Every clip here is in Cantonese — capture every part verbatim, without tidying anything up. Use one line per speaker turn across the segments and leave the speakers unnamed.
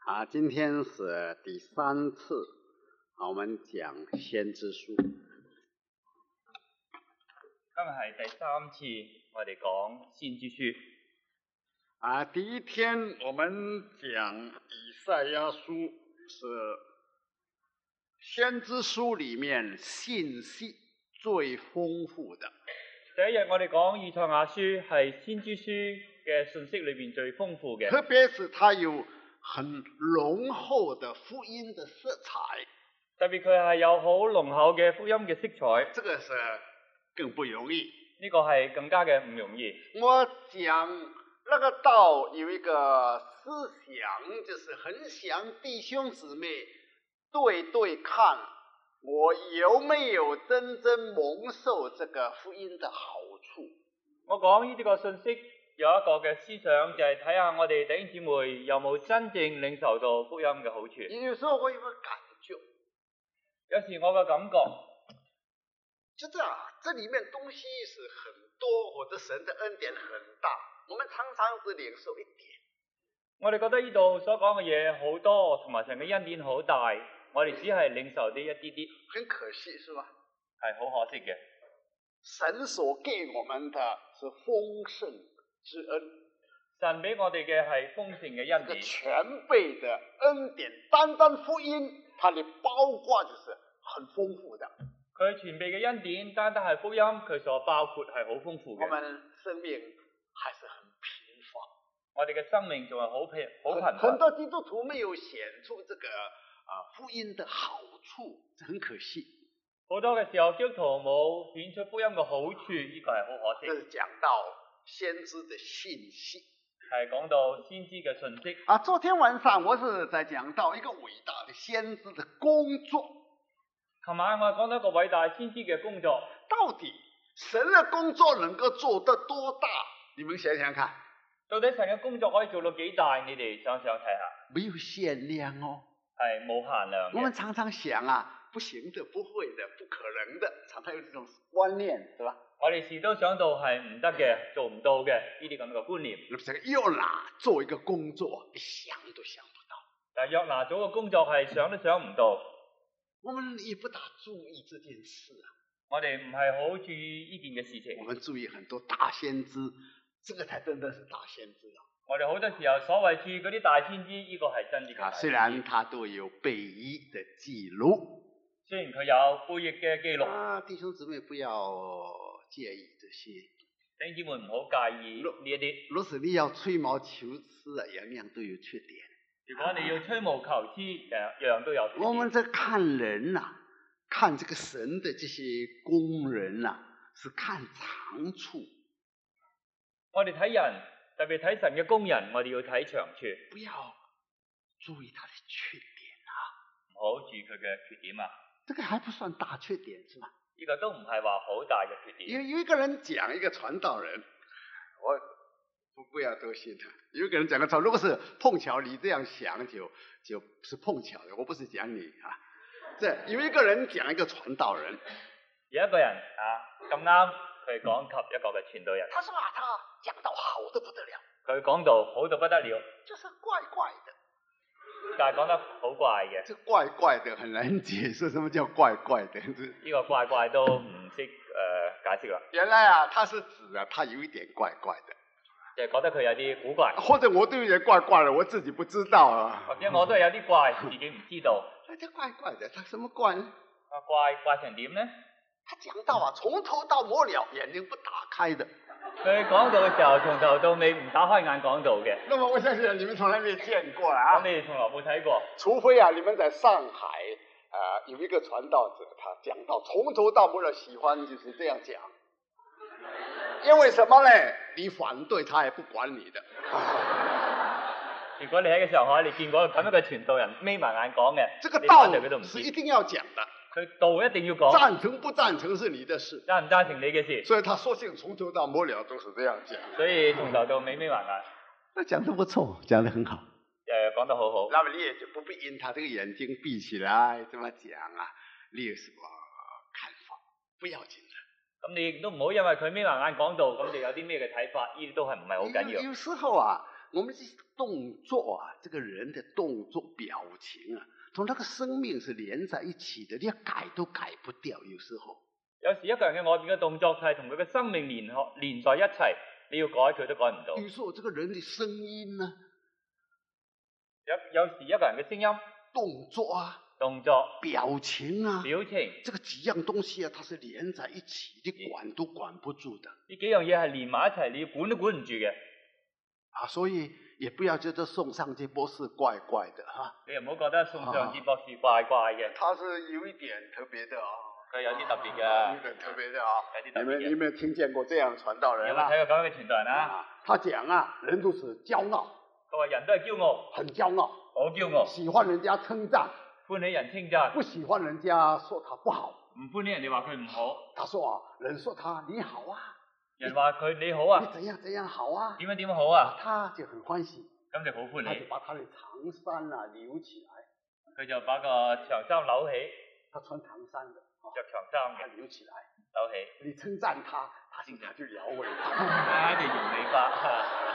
啊，今天是第三次啊，我們講先知書。
今日係第三次我哋講先知書。
啊，第一天我們講以賽亞書，是先知書裏面信息最豐富的。
第一日我哋講以賽亞書係先知書嘅信息裏邊最豐富嘅，
特別是它有很濃厚的福音的色彩。
特別佢係有好濃厚嘅福音嘅色彩。
這個是更不容易。
呢個係更加嘅唔容易。
我講那個道有一個思想，就是很想弟兄姊妹對對看，我有沒有真正蒙受這個福音的好處。
我講呢啲個信息有一個嘅思想，就係睇下我哋弟兄姊妹有冇真正領受到福音嘅好處。
有時候我有個感覺，
有時我嘅感覺，
覺得啊，這裡面東西是很多，或者神的恩典很大，我們常常只領受一點。
我哋覺得呢度所講嘅嘢好多，同埋神嘅恩典好大，我哋只係領受啲一啲啲，
很可惜，是吧？
係好可惜嘅。
神所給我們的是豐盛之恩，
神俾我哋嘅係豐盛嘅恩典，
全備的恩典，單單福音，它的包括就是很豐富的。
佢全備嘅恩典，單單係福音，佢所包括係好豐富嘅。
我們生命還是很平凡，
我哋嘅生命仲係好平好貧乏。
很多基督徒沒有顯出這個啊福音的好處，很可惜。
好多嘅時候，基督徒冇顯出福音嘅好處，呢、這個係好可惜。
這是講到先知的信息，
係講到先知嘅信息。
啊，昨天晚上我是在講到一個偉大的先知的工作。
琴晚我講到一個偉大先知嘅工作，
到底神嘅工作能夠做得多大？你們想想看，
到底神嘅工作可以做到幾大？你哋想想睇下。
沒有限量哦，
係冇限量嘅。
我們常常想啊，不行的、不會的、不可能的，常常有這種觀念，是吧？
我哋時都想到係唔得嘅、做唔到嘅呢啲咁嘅觀念。
那麼這個約拿做一個工作，想都想不到。
但係約拿做嘅工作係想都想唔到。
我們也不大注意這件事啊。
我哋唔係好注意呢件嘅事情。
我們注意很多大先知，這個才真的是大先知啊。
我哋好多時候所謂注意嗰啲大先知，呢、這個係真嘅。
啊，雖然他都有背譯的記錄，
雖然佢有背譯嘅記錄。
啊，弟兄姊妹不要介意這些。
弟兄姊妹唔好介意呢一啲。
若是你要吹毛求疵啊，樣樣都有缺點。
如果你要吹毛求疵，誒，樣樣都有缺點。
我們在看人呐、啊，看這個神的這些工人呐、啊，是看長處。
我哋睇人，特別睇神嘅工人，我哋要睇長處，
不要注意他的缺點啊。
唔好注意佢嘅缺點啊。
這個還不算大缺點，是吧？
呢個都唔係話好大嘅缺點。
有有一個人講一個傳道人，我不不要多信他。有一個人講個傳，如果是碰巧你這樣想就，就就是碰巧的，我不是講你啊。這有一個人講一個傳道人，
有一個人啊咁啱佢講及一個嘅傳道人，
他說啊，他講到好得不得了，
佢講到好到不得了，
就是怪怪的。
但係講得好怪嘅。
這怪怪的很難解釋，什麼叫怪怪的？
呢個怪怪都唔識誒解釋啦。
原來啊，他是指啊，他有一點怪怪的，
就係覺得佢有啲古怪，
或者我都有點怪怪的，我自己不知道啊。
或者我都係有啲怪，自己唔知道。
那這怪怪的，他什麼怪呢？
啊，怪怪成點呢？
他講到啊，從頭到末了，眼睛不打開的。
佢講到嘅時候，從頭到尾唔打開眼講到嘅。
那麼我相信你們從來沒見過啊。
咁你哋從來冇睇過。
除非啊，你們在上海啊、呃、有一個傳道者，他講到從頭到末了，喜歡就是這樣講。因為什麼呢？你反對他也不管你的。
如果你喺嘅上海，你見過咁一個傳道人眯埋眼講嘅，
這個道
佢都唔知。
是一定要講的。
佢道一定要講。
贊成不贊成是你的事。
贊唔贊成你嘅事。
所以他索性從頭到末了都是這樣講。
所以從頭到尾眯埋眼。
那講得不錯，講得很好。
誒，講得好好。
那麼你也就不必因他這個眼睛閉起來這麼講啊，你有什麼看法？不要緊的。
咁你亦都唔好因為佢眯埋眼講道，咁你有啲咩嘅睇法？呢啲都係唔係好緊要。
有有時候啊， 我們這些動作啊，這個人的動作表情啊，同那個生命是連在一起的，你要改都改不掉，有時候。
有時一個人嘅外邊嘅動作係同佢嘅生命連學連在一齊，你要改佢都改唔到。
有時候這個人的聲音呢，
有有時一個人嘅聲音、
動作啊、
動作、
表情啊、
表情，
這個幾樣東西啊，它是連在一起，你管都管不住的。
呢幾樣嘢係連埋一齊，你要管都管唔住嘅。
啊，所以也不要覺得宋尚節博士怪怪的哈。
你又唔好覺得宋尚節博士怪怪嘅。
他是有一點特別的啊。
佢有啲特別嘅。
有點特別的啊。
有啲特別嘅。
你們你們聽見過這樣傳道人啦？
有冇睇過咁樣嘅傳道人啊？
他講啊，人都是驕傲。
佢話人都係驕傲。
很驕傲。
好驕傲。
喜歡人家稱讚。
歡喜人稱讚。
不喜歡人家說他不好。
唔歡喜人哋話佢唔好。
他說啊，人說他你好啊。
人話佢你好啊。
你怎樣怎樣好啊？
點樣點樣好啊？
他就很歡喜。
咁就好歡喜。
他就把他的長衫啊留起來。
佢就把個長衫扭起。
他穿長衫的。
着長衫嘅。
留起來。
扭起。
你稱讚他，他現在就搖尾巴。
啊，就搖尾巴。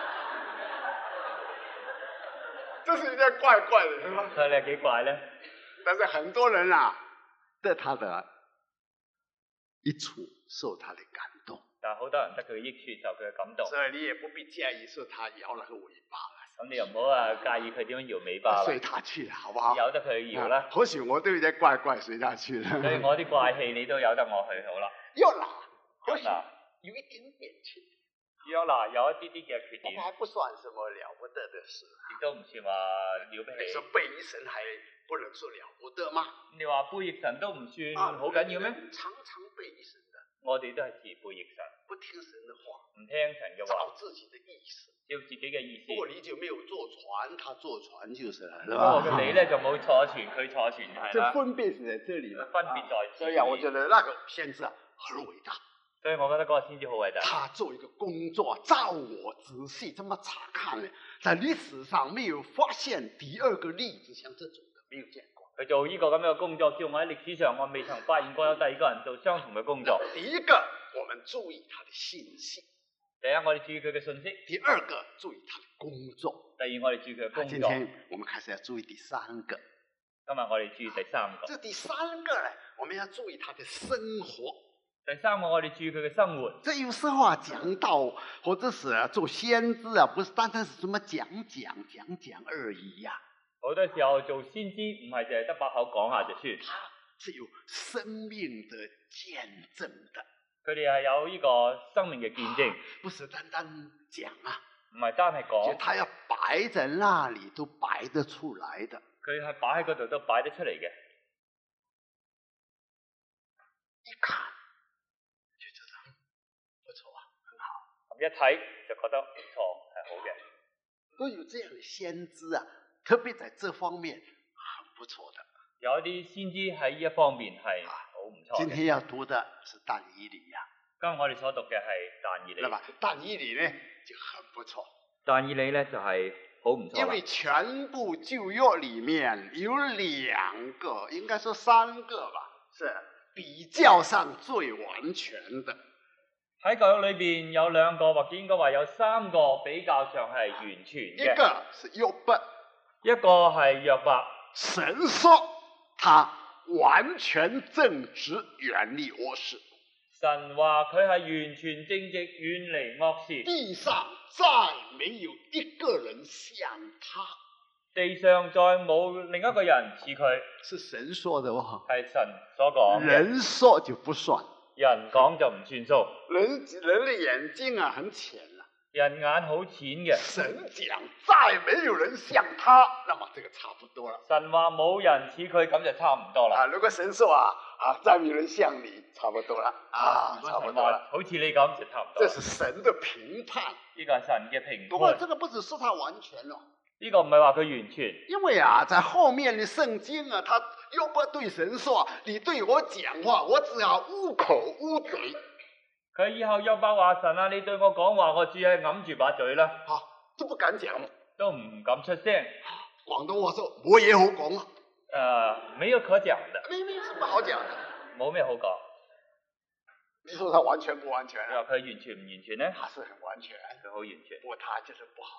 這是有點怪怪的，是吧？
所以你幾怪咧？
但是很多人啊，得他的益處，受他的感動。
但係好多人得佢嘅益處，受佢嘅感動。
所以你也不必介意說他搖那個尾巴啦。
咁你又唔好啊介意佢點樣搖尾巴啦。
隨他去，好不好？
由得佢搖啦。
或許我都有點怪怪，隨他去啦。
所以我啲怪氣你都由得我去好啦。
約拿，或許有一點點缺點。
約拿有一啲啲嘅缺點。
還不算什麼了不得的事。
亦都唔算話了不起。
你說背逆神還不能說了不得嗎？
你話背逆神都唔算好緊要咩？
常常背逆神的。
我哋都係自背逆神。
不聽神的話。
唔聽神嘅話。
照自己的意思。
照自己嘅意思。
不過你就沒有坐船，他坐船就是啦，
是吧？不過你咧就冇坐船，佢坐船係啦。
這分別是在這裡啦。
分別在。
所以啊，我覺得那個先知啊，很偉大。
所以我覺得嗰個先知好偉大。
他做一個工作，照我仔細這麼查看呢，在歷史上沒有發現第二個例子像這種的，沒有見過。
佢做呢個咁樣嘅工作，叫我喺歷史上我未曾發現過有第二個人做相同嘅工作。
第一個，我們注意他的信息。
第一，我哋注意佢嘅信息。
第二個，注意他的工作。
第二，我哋注意佢嘅工作。
今天我們開始要注意第三個。
今日我哋注意第三個。
這第三個呢，我們要注意他的生活。
第三個，我哋注意佢嘅生活。
這有時候啊，講道或者是做先知啊，不是單單是什麼講講講講而已呀、啊。
好多時候做先知唔係淨係得把口講下就算。
他是有生命的見證的。
佢哋係有呢個生命嘅見證，
啊、不是單單講啊，
唔係單係講。
他要擺在那裡都擺得出來的。
佢係擺喺嗰度都擺得出嚟嘅。
一看就覺得不錯啊，很好。
一睇就覺得唔錯，係好嘅。
都有這樣的先知啊，特別在這方面很不錯的。
有一啲先知喺呢一方面係好唔錯。
今天要讀的是但以理呀。
今日我哋所讀嘅係但以理。
那麼但以理呢就很不錯。
但以理呢就係好唔錯。
因為全部舊約裏面有兩個，應該說三個吧，是比較上最完全的。
喺舊約裏邊有兩個，或者應該話有三個比較上係完全嘅。
一個是約伯，
一個係約伯。
神說他完全正直，遠離惡事。
神話佢係完全正直，遠離惡事。
地上再沒有一個人像他。
地上再冇另一個人似佢。
是神說的喎。
係神所講嘅。
人說就不算。
人講就唔算數。
人人的眼睛啊，很淺啊。
人眼好淺嘅。
神講再沒有人像他，那麼這個差不多了。
神話冇人似佢，咁就差唔多啦。
啊，如果神說啊，啊再沒有人像你，差不多了。啊，差不多了。
好似你咁就差唔多。
這是神的評判。
呢個係神嘅評判。
不過這個不只是他完全咯。
呢個唔係話佢完全。
因為啊，在後面的聖經啊，他約伯對神說：你對我講話，我只要捂口捂嘴。
佢以後約伯話神啊，你對我講話，我只係揞住把嘴啦。
吓、啊，都不敢講，
都唔敢出聲。
廣東話說冇嘢好講啊。
誒、呃，沒有可講的。
沒沒有什麼好講的。
冇咩好講。
你說他完全不完全啊？
佢話佢完全唔完全呢？
他是很完全，
佢好完全。
不過他就是不好。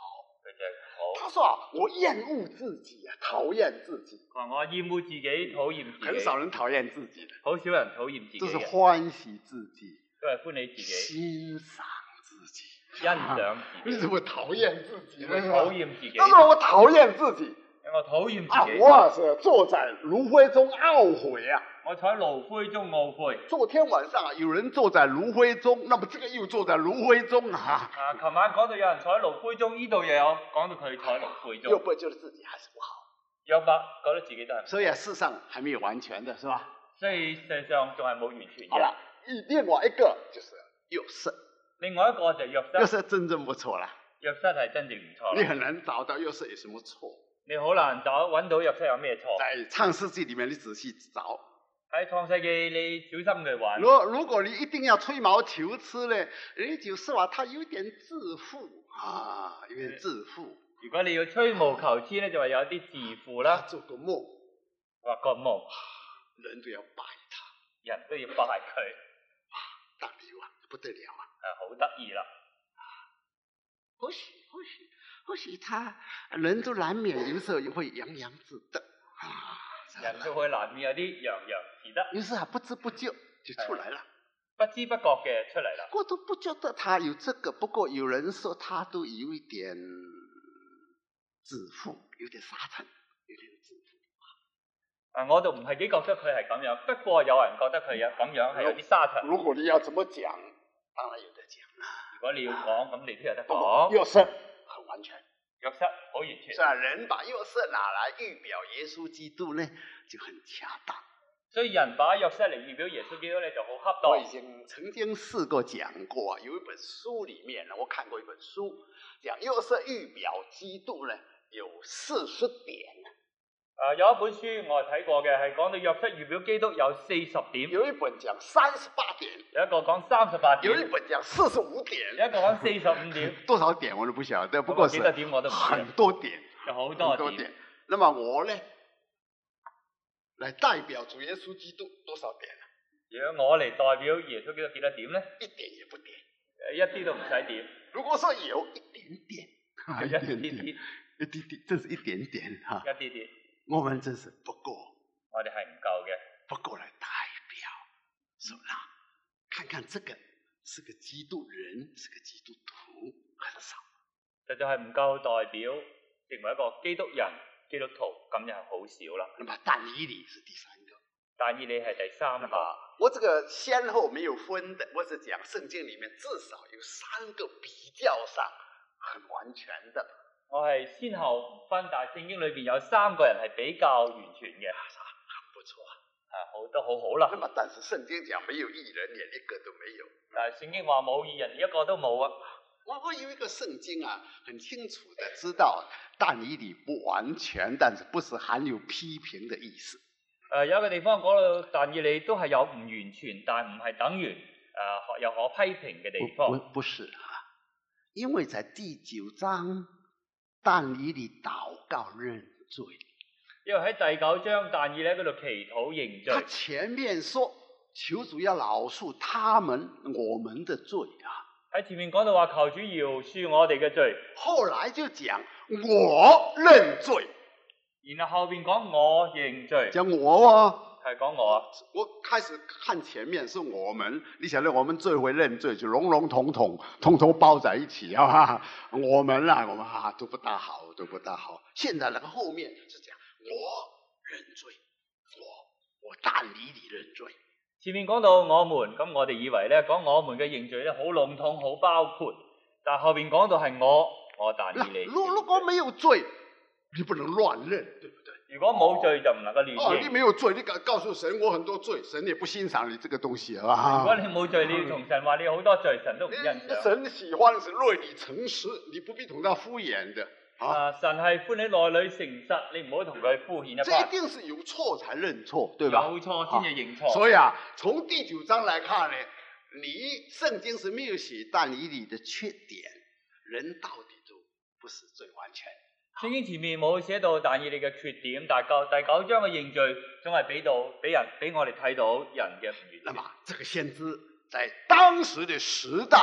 佢就係好。
他說啊，我厭惡自己啊，討厭自己。
佢話我厭惡自己，討厭自己。
很少人討厭自己的，
好少人討厭自己
都是
嘅，
歡喜自己，
都係歡喜自己，
欣賞自己。
欣賞自己。
為什麼討厭自己呢？
討厭自己。
他說我討厭自己。
我討厭
啊，
自己。
我是坐在爐灰中懊悔啊！
我坐喺爐灰中懊悔。
昨天晚上啊，有人坐在爐灰中，那麼這個又坐在爐灰中啊。
啊，琴晚講到有人坐喺爐灰中，呢度又有講到佢坐喺爐灰中。
又不覺得自己還是不好。
約伯覺得自己都係。
所以啊，世上還沒有完全的，是吧？
所以世上仲係冇完全嘅。
好了，另外一個就是約瑟。
另外一個就係約瑟。
約瑟真正不錯啦。
約瑟係真正唔錯。
你很難找到約瑟有什麼錯。
你好難找揾到約瑟有咩錯。
在創世紀裏面，你仔細找。
喺創世記你小心嘅話，
如如果你一定要吹毛求疵呢，你就是話他有點自負啊，有點自負。
如果你要吹毛求疵呢，就話有啲自負啦。
做個夢，
畫個夢，
人都要拜他，
人都要拜佢，
大牛啊，不得了啊！
啊，好得意啦。
或許或許或許他人都難免有時候會洋洋自得啊。
人都會難免有啲洋洋自得，
於是啊，不知不覺就出來了，
不知不覺嘅出嚟啦。
我都不覺得他有這個，不過有人說他都有一點自負，有點沙塵，有點自負。
啊，我就唔係幾覺得佢係咁樣，不過有人覺得佢有咁樣係有啲沙塵。
如果你要怎麼講，當然有得講啦。
如果你要講，咁你都有得講。
約瑟很完全。
約瑟好完全。
雖然人把約瑟拿來預表耶穌基督呢，就很恰當。
所以人把約瑟嚟預表耶穌基督呢，就好恰當。
我已經曾經試過講過，有一本書裡面呢，我看過一本書，講約瑟預表基督呢，有四十點。
啊，有一本書我係睇過嘅，係講到約瑟預表基督有四十點。
有一本講三十八點，
有一個講三十八點。
有一本講四十五點，
有一個講四十五點。
多少點我都不曉得，不過是很多點，
有好多點。
那麼我呢，來代表主耶穌基督多少點？
如果我嚟代表耶穌基督幾多點呢？
一點也不點，
一啲都唔使點。
如果說有一點點，
一點點，
一點點，這是一點點哈，
一點點。
我們真是不夠，
我哋係唔夠嘅，
不夠來代表，是不是？看看這個是個基督人，是個基督徒，很少。
實在係唔夠代表成為一個基督人、基督徒，咁就係好少啦。
那麼但以理是第三個，
但以理係第三個。
我這個先後沒有分的，我是講聖經裡面至少有三個比較上很完全的。
我係先後唔分，但係聖經裏邊有三個人係比較完全嘅，
很不錯
啊，好都好好啦。
那麼但是聖經講沒有義人，連一個都沒有。
但係聖經話冇義人，一個都冇啊。
我我有一個聖經啊，很清楚的知道但以理不完全，但是不是含有批評的意思。
誒、呃，有一個地方講到但以理都係有唔完全，但唔係等於誒、呃、有可批評嘅地方。
不不，不是啊，因為在第九章但以理禱告認罪。
因為喺第九章但以理喺嗰度祈禱認罪。
他前面說求主要饒恕他們我們的罪啊。
喺前面講到話求主饒恕我哋嘅罪，
後來就講我認罪，
然後後邊講我認罪，
講我啊，
係講我啊。
我開始看前面是我們，你曉得我們最會認罪，就籠籠統統，統統包在一起啊。我們啊，我們啊都不大好，都不大好。現在那個後面是講我認罪，我我但以理認罪。
前面講到我們，咁我哋以為咧講我們嘅認罪咧好籠統好包括，但係後邊講到係我，我但以理。
如如果沒有罪，你不能亂認，對不對？
如果冇罪就唔能夠亂認。
哦，你沒有罪，你敢告訴神我很多罪，神也不欣賞你這個東西啊。
如果你冇罪，你要同神話你有好多罪，神都唔欣賞。
神喜歡是內裏誠實，你不必同他敷衍的。
啊！神係歡喜內裏誠實，你唔好同佢敷衍一番。
這一定是有錯才認錯，對吧？
有錯先至認錯。
所以啊，從第九章來看呢，你聖經是沒有寫但以理的缺點，人到底就不是最完全。
聖經前面冇寫到但以理嘅缺點，但係第九章嘅認罪總係俾到俾人俾我哋睇到人嘅唔完全。
那麼，這個先知在當時的時代，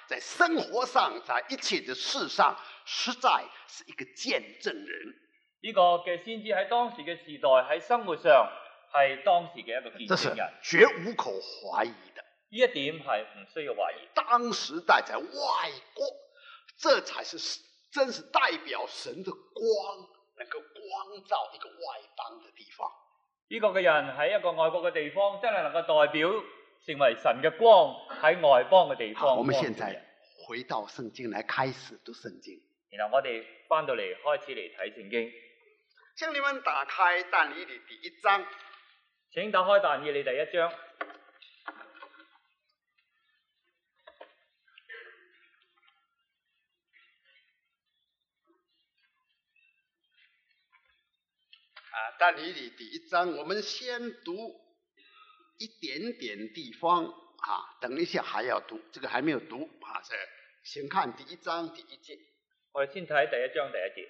在生活上，在一切的事上，实在是一个見證人。
呢個嘅先知喺當時嘅時代喺生活上係當時嘅一個見
這是
證人，
絕無可懷疑的。
呢一點係唔需要懷疑。
當時代在外國，這才是真是代表神的光，能夠光照一個外邦的地方。
呢個嘅人喺一個外國嘅地方，真係能夠代表成為神嘅光喺外邦嘅地方。
好，我們現在回到聖經來開始讀聖經。
然後我哋翻到嚟開始嚟睇聖經。
請你們打開但以理第一章。
請打開但以理第一章。
但以理第一章，我們先讀一點點地方啊，等一下還要讀，這個還沒有讀啊，是先看第一章第一節。
我哋先睇第一章第一節。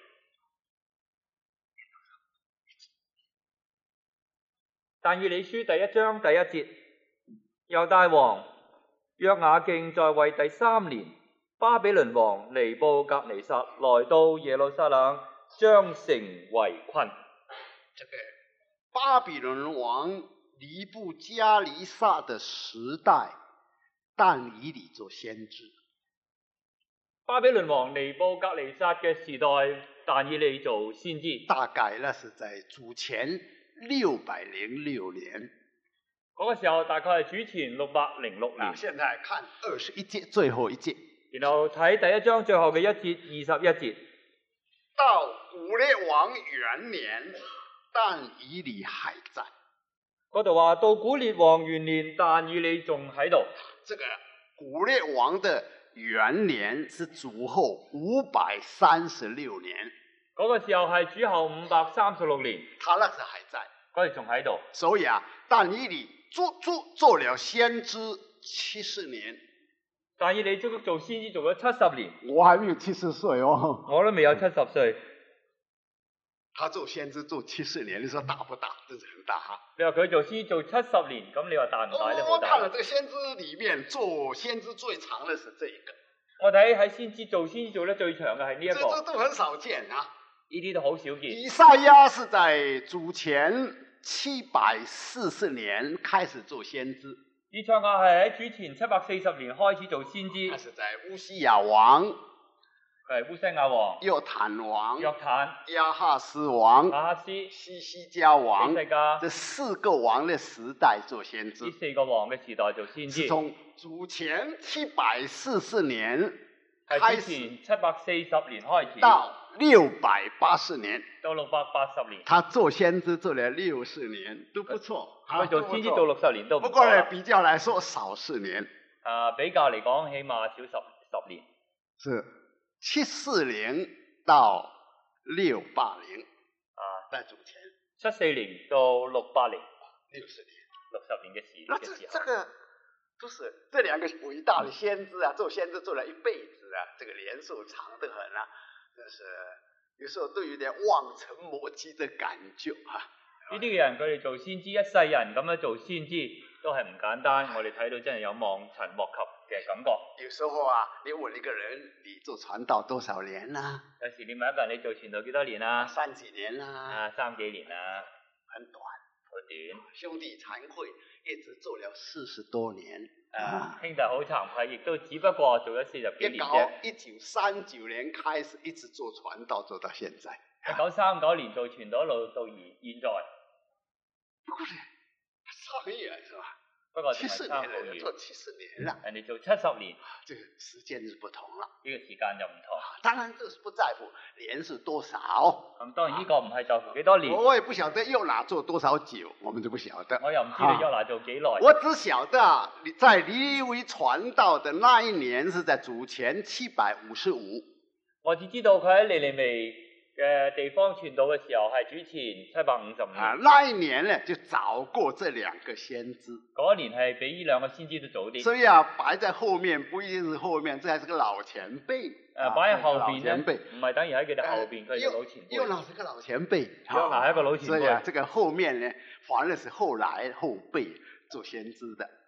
但以理書第一章第一節，猶大王約雅敬在位第三年，巴比倫王尼布甲尼撒來到耶路撒冷，將城圍困。
這個巴比倫王尼布加尼撒的時代，但以理做先知。
巴比倫王尼布甲尼撒嘅時代，但以理做先知。
大概那是在主前六百零六年。
嗰個時候大概係主前六百零六年。
現在看二十一節最後一節。
然後睇第一章最後嘅一節二十一節。
到古列王元年，但以理還在。
嗰度話到古列王元年，但以理仲喺度。
這個古列王的元年是主後五百三十六年。
嗰個時候係主後五百三十六年。
他那時還在。
佢哋仲喺度。
所以啊，但以理做做做了先知七十年。
但以理足足做先知做咗七十年。
我還沒有七十歲哦。
我都未有七十歲。
他做先知做七十年，你說大不大？真是很大哈。
你話佢做先知做七十年，咁你話大唔大咧？
我看了這個先知裏面做先知最長的是這個。
我睇喺先知做先知做得最長嘅係呢一個。
這這都很少見啊。
呢啲都好少見。
以賽亞是在主前七百四十年開始做先知。
以賽亞係喺主前七百四十年開始做先知。
他是在烏西亞王。
係烏西亞王、
約坦王、
約坦、
亞哈斯王、
亞哈斯、
西西家王，
西西家，
這四個王的時代做先知。
呢四個王嘅時代做先知。
從主前七百四十年
開始，前七百四十年開始，
到六百八十年，
到六百八十年，
他做先知做了六十年，都不錯。
佢做先知做六十年都唔錯。
不過呢，比較來說少四年。
啊，比較嚟講，起碼少十十年。
是。七四零到六八零
啊，
在主前
七四年到六八年，
六十年，
六十年嘅時
那這這個就是這兩個偉大的先知啊，做先知做了一輩子啊，這個年數長得很啊，真是有時候都有點望塵莫及的感覺啊。
呢啲嘅人佢哋做先知一世人咁樣做先知都係唔簡單，我哋睇到真係有望塵莫及嘅感覺。
有時候啊，你問一個人，你做傳道多少年啦、啊？
有時你問一個人，你做傳道幾多年啦、啊？
三幾年啦、啊？
啊，三幾年啦、啊？
很短，
好短。
兄弟慚愧，一直做了四十多年。
啊，兄弟好慚愧，亦都只不過做咗四十幾年啫。
一九三九年開始一直做傳道，做到現在。
一九三九年做傳道，一路到而現在。
不過呢，差很遠是吧？
不過
七十年了，做七十年啦。
人哋做七十年，
這個時間就不同了。
呢個時間就唔同。
當然，這是不在乎年是多少。
咁當然呢個唔係在乎幾多年。
我也不曉得約拿做多少久，我們就不曉得。
我又唔知你約拿做幾耐。
我只曉得在尼尼微傳道的那一年是在主前七百五十五。
我只知道佢喺尼尼微嘅地方傳道嘅時候係主前七百五十五年。
啊，那一年呢就早過這兩個先知。
嗰一年係比呢兩個先知都早啲。
所以啊，擺在後面不一定是後面，這還是個老前輩。
誒，擺喺後邊咧，
輩
唔係等於喺佢哋後邊，佢係老前輩。
約拿是個老前輩。
約拿係一個老前輩。
所以啊，這個後面呢，反而是後來後輩做先知的。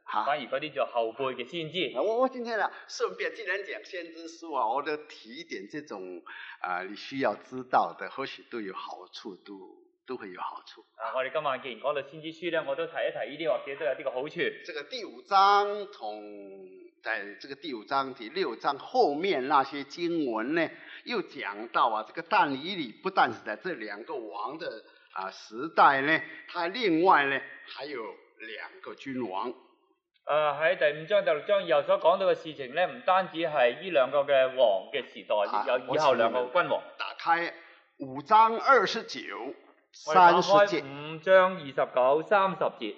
哈。
反而嗰啲做後輩嘅先知。
我我今天呢，順便既然講先知書啊，我都提一點這種啊、呃，你需要知道的，或許都有好處，都都會有好處。
啊，我哋今晚既然講到先知書咧，我都提一提呢啲，或者都有啲個好處。
這個第五章同在這個第五章第六章後面那些經文呢，又講到啊，這個但以理不但是在這兩個王的啊、呃、時代呢，他另外呢還有兩個君王。
誒喺第五章第六章以後所講到嘅事情咧，唔單止係呢兩個嘅王嘅時代，亦有以後兩個君王。
打開五章二十九、
我哋打
三十節。
開五章二十九、三十節。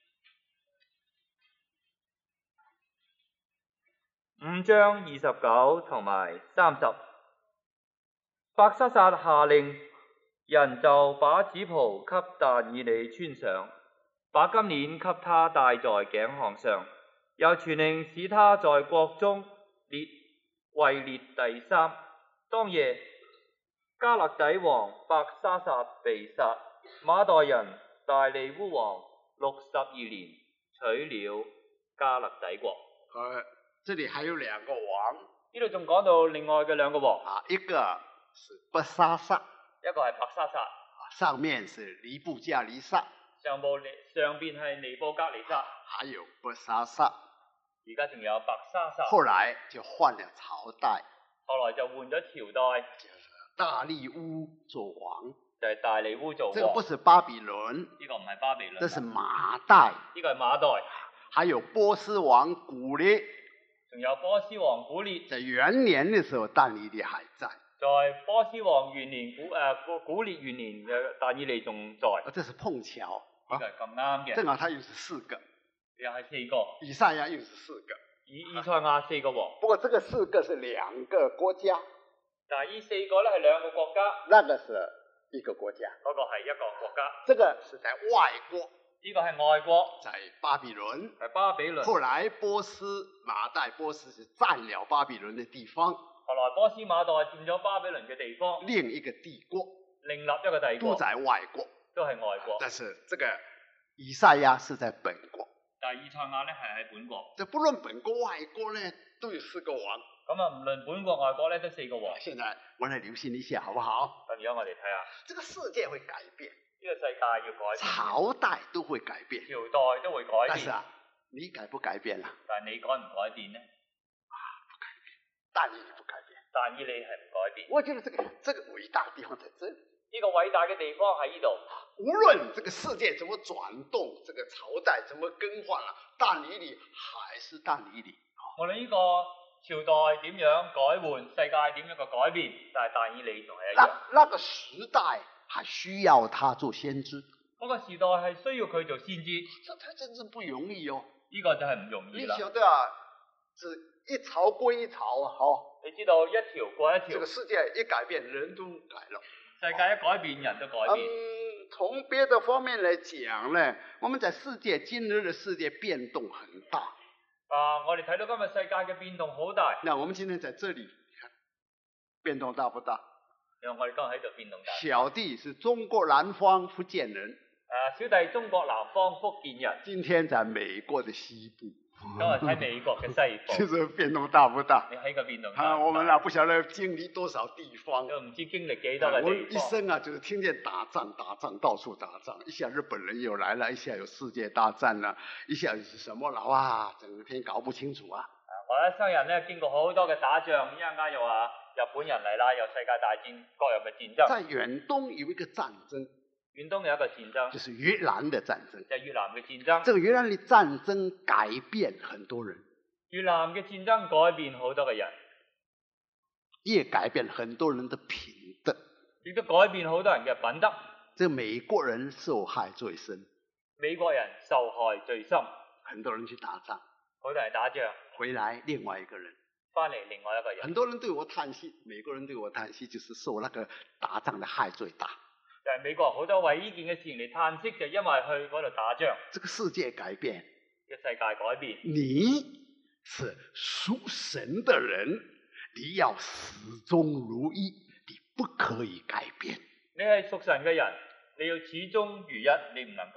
五章二十九同埋三十。伯沙撒下令，人就把紫袍給但以理穿上，把金鏈給他戴在頸項上，又傳令使他在國中列位列第三。當夜，加勒底王伯沙撒被殺，馬代人大利烏王六十二年取了加勒底國。
呃，這裡還有兩個王，
呢度仲講到另外嘅兩個王，
啊，一個是伯沙撒，
一個係伯沙撒，
上面是尼布甲尼撒。
上部上邊係尼布甲尼撒，
還有伯沙撒，
而家仲有伯沙撒。
後來就換了朝代，
後來就換咗朝代，
大利烏做王，
就係大利烏做王。
這個不是巴比倫，
呢個唔係巴比倫，
這是馬代，
呢個係馬代。
還有波斯王古列，
仲有波斯王古列。
在元年的時候，但以理還在。
在波斯王元年古誒古古列元年嘅但以理仲在。
啊，這是碰巧，
呢個係咁啱嘅。
正好他又是四個，
又係四個。
以賽亞又是四個，
以以賽亞四個王。
不過這個四個是兩個國家，
但係呢四個咧係兩個國家。
那個是一個國家，
嗰個係一個國家。
這個是在外國，
呢個係外國，
在巴比倫。
係巴比倫。
後來波斯馬代波斯是佔了巴比倫的地方。
後來波斯馬代佔咗巴比倫嘅地方，
另一個帝國，
另立一個帝國，
都在外國，
都係外國。
但是這個以賽亞是在本國，
但係以賽亞咧係喺本國。
這不論本國外國呢，都有四個王。
咁啊，唔論本國外國咧，都四個王。
現在我來留心一下，好不好？
咁而家我哋睇下，
這個世界會改變，
呢個世界要改變，
朝代都會改變，
朝代都會改變。
但是啊，你改不改變啊？
但係你改唔改變呢？
但以理不改變，
但以理係唔改變。
我覺得這個這個偉大的地方在這裡。
呢個偉大嘅地方喺呢度。
無論這個世界怎麼轉動，這個朝代怎麼更換了，但以理還是但以理。
無論呢個朝代點樣改換，世界點樣嘅改變，但係但以理仲係一樣。
那那個時代還需要他做先知。
嗰個時代係需要佢做先知。
這才真正不容易哦。
呢個就係唔容易啦。
你曉得啊，是一朝歸一朝啊，好。
你知道一條過一條。
這個世界一改變，人都改了。
世界一改變，人都改變。
嗯，從別的方面來講呢，我們在世界今日的世界變動很大。
啊，我哋睇到今日世界嘅變動好大。
那我們今天在這裡，看變動大不大？
因為我哋今日喺度變動大。
小弟是中國南方福建人。
誒，小弟中國南方福建人。
今天在美國的西部。
今日喺美國嘅西部。
其實變動大不大？
你喺個變動大。
啊，我們啊不曉得經歷多少地方。
都唔知經歷幾多嘅地方。
我一生啊，就是聽見打仗、打仗，到處打仗。一下日本人又來了，一下有世界大戰啦，一下又是什麼啦？哇，整天搞不清楚啊！
我一生人咧經過好多嘅打仗，一陣間又話日本人嚟啦，又世界大戰，各樣嘅戰爭。
在遠東有一個戰爭，
遠東有一個戰爭，
就是越南的戰爭。
就係越南嘅戰爭。
這個越南的戰爭改變很多人。
越南嘅戰爭改變好多嘅人，
也改變很多人的品德，
亦都改變好多人嘅品德。
這美國人受害最深，
美國人受害最深，
很多人去打仗，
好多人打仗，
回來另外一個人，
翻嚟另外一個人。
很多人對我嘆息，美國人對我嘆息，就是受那個打仗的害最大。
就係美國好多為呢件嘅事情嚟嘆息，就因為去嗰度打仗。
這個世界改變，
個世界改變。
你是屬神的人，你要始終如一，你不可以改變。
你係屬神嘅人，你要始終如一，你唔能夠改變。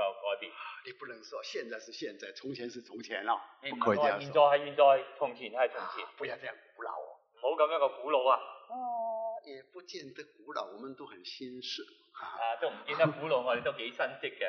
變。
你不能說現在是現在，從前是從前咯，
你唔
不可以這樣
係話現在
說。
係現在，從前係從前，
不要這樣古老哦。
唔好咁樣個古老啊！
哦，也不見得古老，我們都很新式。
啊，都唔見得古老，我哋都幾新式嘅。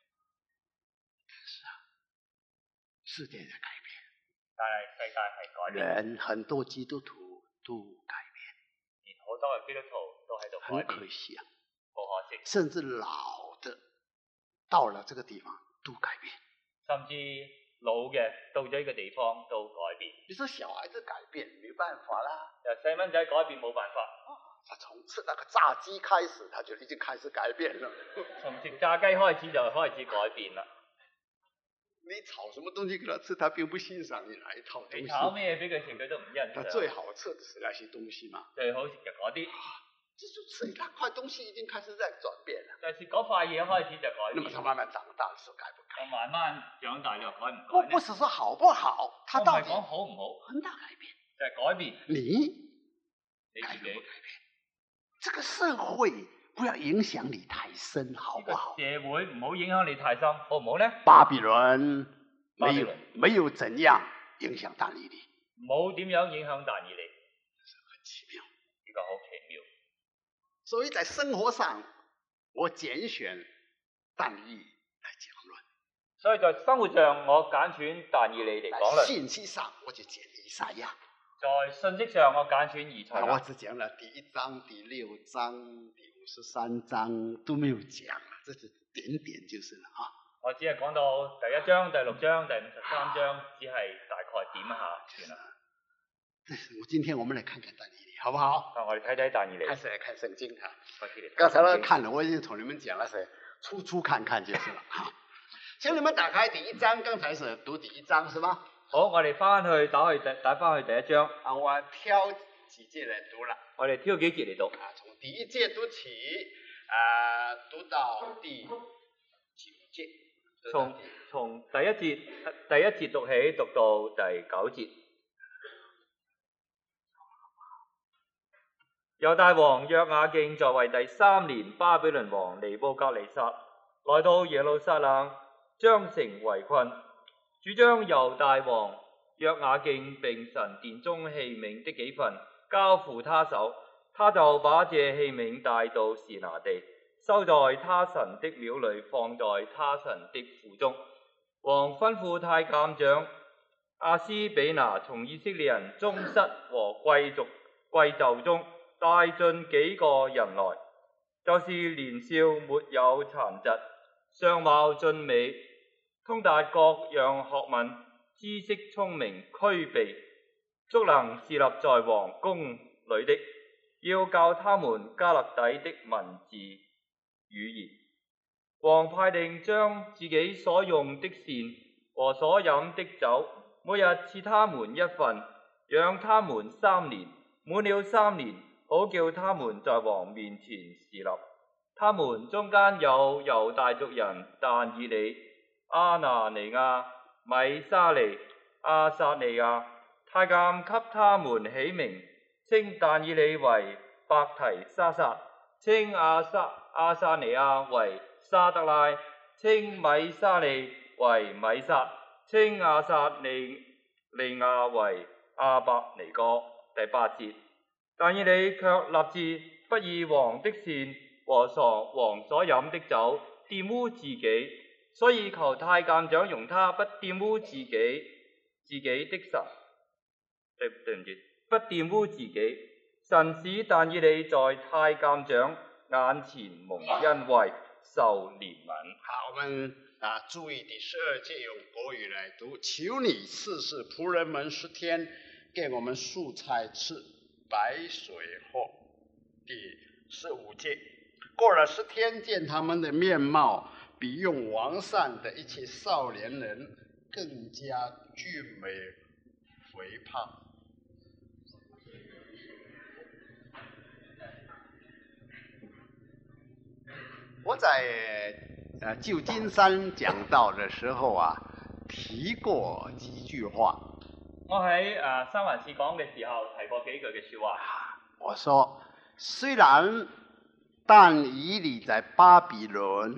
是啊，世界在改變，
但係世界係改變，
人很多基督徒都改變，
連好多嘅基督徒都喺度改
很
變，
可惜啊。
好可惜。
甚至老的到了這個地方都改變，
甚至老嘅到咗呢個地方都改變。
你說小孩子改變沒辦法啦，
由細蚊仔改變冇辦法，
他從吃那個炸雞開始，他就已經開始改變了。
從食炸雞開始就開始改變啦。
你炒什麼東西給他吃，他並不欣賞你那一套東西。
你炒咩俾佢食，佢都唔欣賞。
他最好吃的是那些東西嘛。
最好食就嗰啲。
就是吃那塊東西已經開始在轉變了。
就係嗰塊嘢開始就改變。
那麼他慢慢長大的時候改不改？
我慢慢長大就改唔改
我不是說好不好，他到底
講好唔好？
很大改變。
就係改變。
你
你自己
改變不改變？這個社會不要影響你太深，好不好？
社會唔好影響你太深，好唔好呢？
巴比倫沒有
巴比倫
沒有怎樣影響但以理，
冇點樣影響但以理，
很奇妙。
呢個好奇妙。
所以在生活上，我揀選但以理來講論；
所以在生活上，我揀選但以理嚟講論。
在信息上，我就揀以賽亞。
在信息上，我揀選以賽亞。
我只講了第一章、第六章、第五十三章都沒有講了，這是點點就是了啊。
我只係講到第一章、第六章、第五十三章，只係大概點一下算啦。
我今天我們來看看但以理，好不好？
啊，我哋睇睇但以理。
開始來看聖經哈。
開始嚟睇。
剛才呢看了，我已經同你們講了，是初初看看就是了。好，請你們打開第一章，剛才是讀第一章是嗎？
好，我哋翻去打去第打翻去第一章。
啊，我挑幾節來讀了。
我哋挑幾節嚟讀。
啊，從第一節讀起，啊，讀到第九節。
從從第一節第一節讀起，讀到第九節。猶大王約雅敬在位第三年，巴比倫王尼布甲尼撒來到耶路撒冷，將城圍困。主將猶大王約雅敬並神殿中器皿的幾份交付他手，他就把這器皿帶到示拿地，收在他神的廟裏，放在他神的庫中。王吩咐太監長亞斯比拿從以色列人宗室和貴族貴胄中帶進幾個人來，就是年少沒有殘疾，相貌俊美，通達各樣學問，知識聰明，俱備，足能侍立在王宮裏的，要教他們加勒底的文字語言。王派定將自己所用的膳和所飲的酒，每日賜他們一份，養他們三年。滿了三年，好叫他們在王面前侍立。他們中間有猶大族人但以理、阿拿尼亞、米沙利、亞撒尼亞。太監給他們起名，稱但以理為伯提沙撒，稱亞撒亞撒尼亞為沙德拉，稱米沙利為米撒，稱亞撒尼利亞為亞伯尼哥。第八節，但以理卻立志不以王的膳和所王所飲的酒玷污自己，所以求太監長容他不玷污自己自己的神。對對唔住，不玷污自己。神使但以理在太監長眼前蒙恩惠，受憐憫。
好，我們啊注意第十二節用國語來讀：求你賜使僕人們十天，給我們素菜吃，白水喝。第十五節，過了十天，見他們的面貌比用王膳的一切少年人更加俊美肥胖。我在呃舊金山講道的時候啊，提過幾句話。
我喺誒三藩市講嘅時候提過幾句嘅説話。
我說，雖然但以理在巴比倫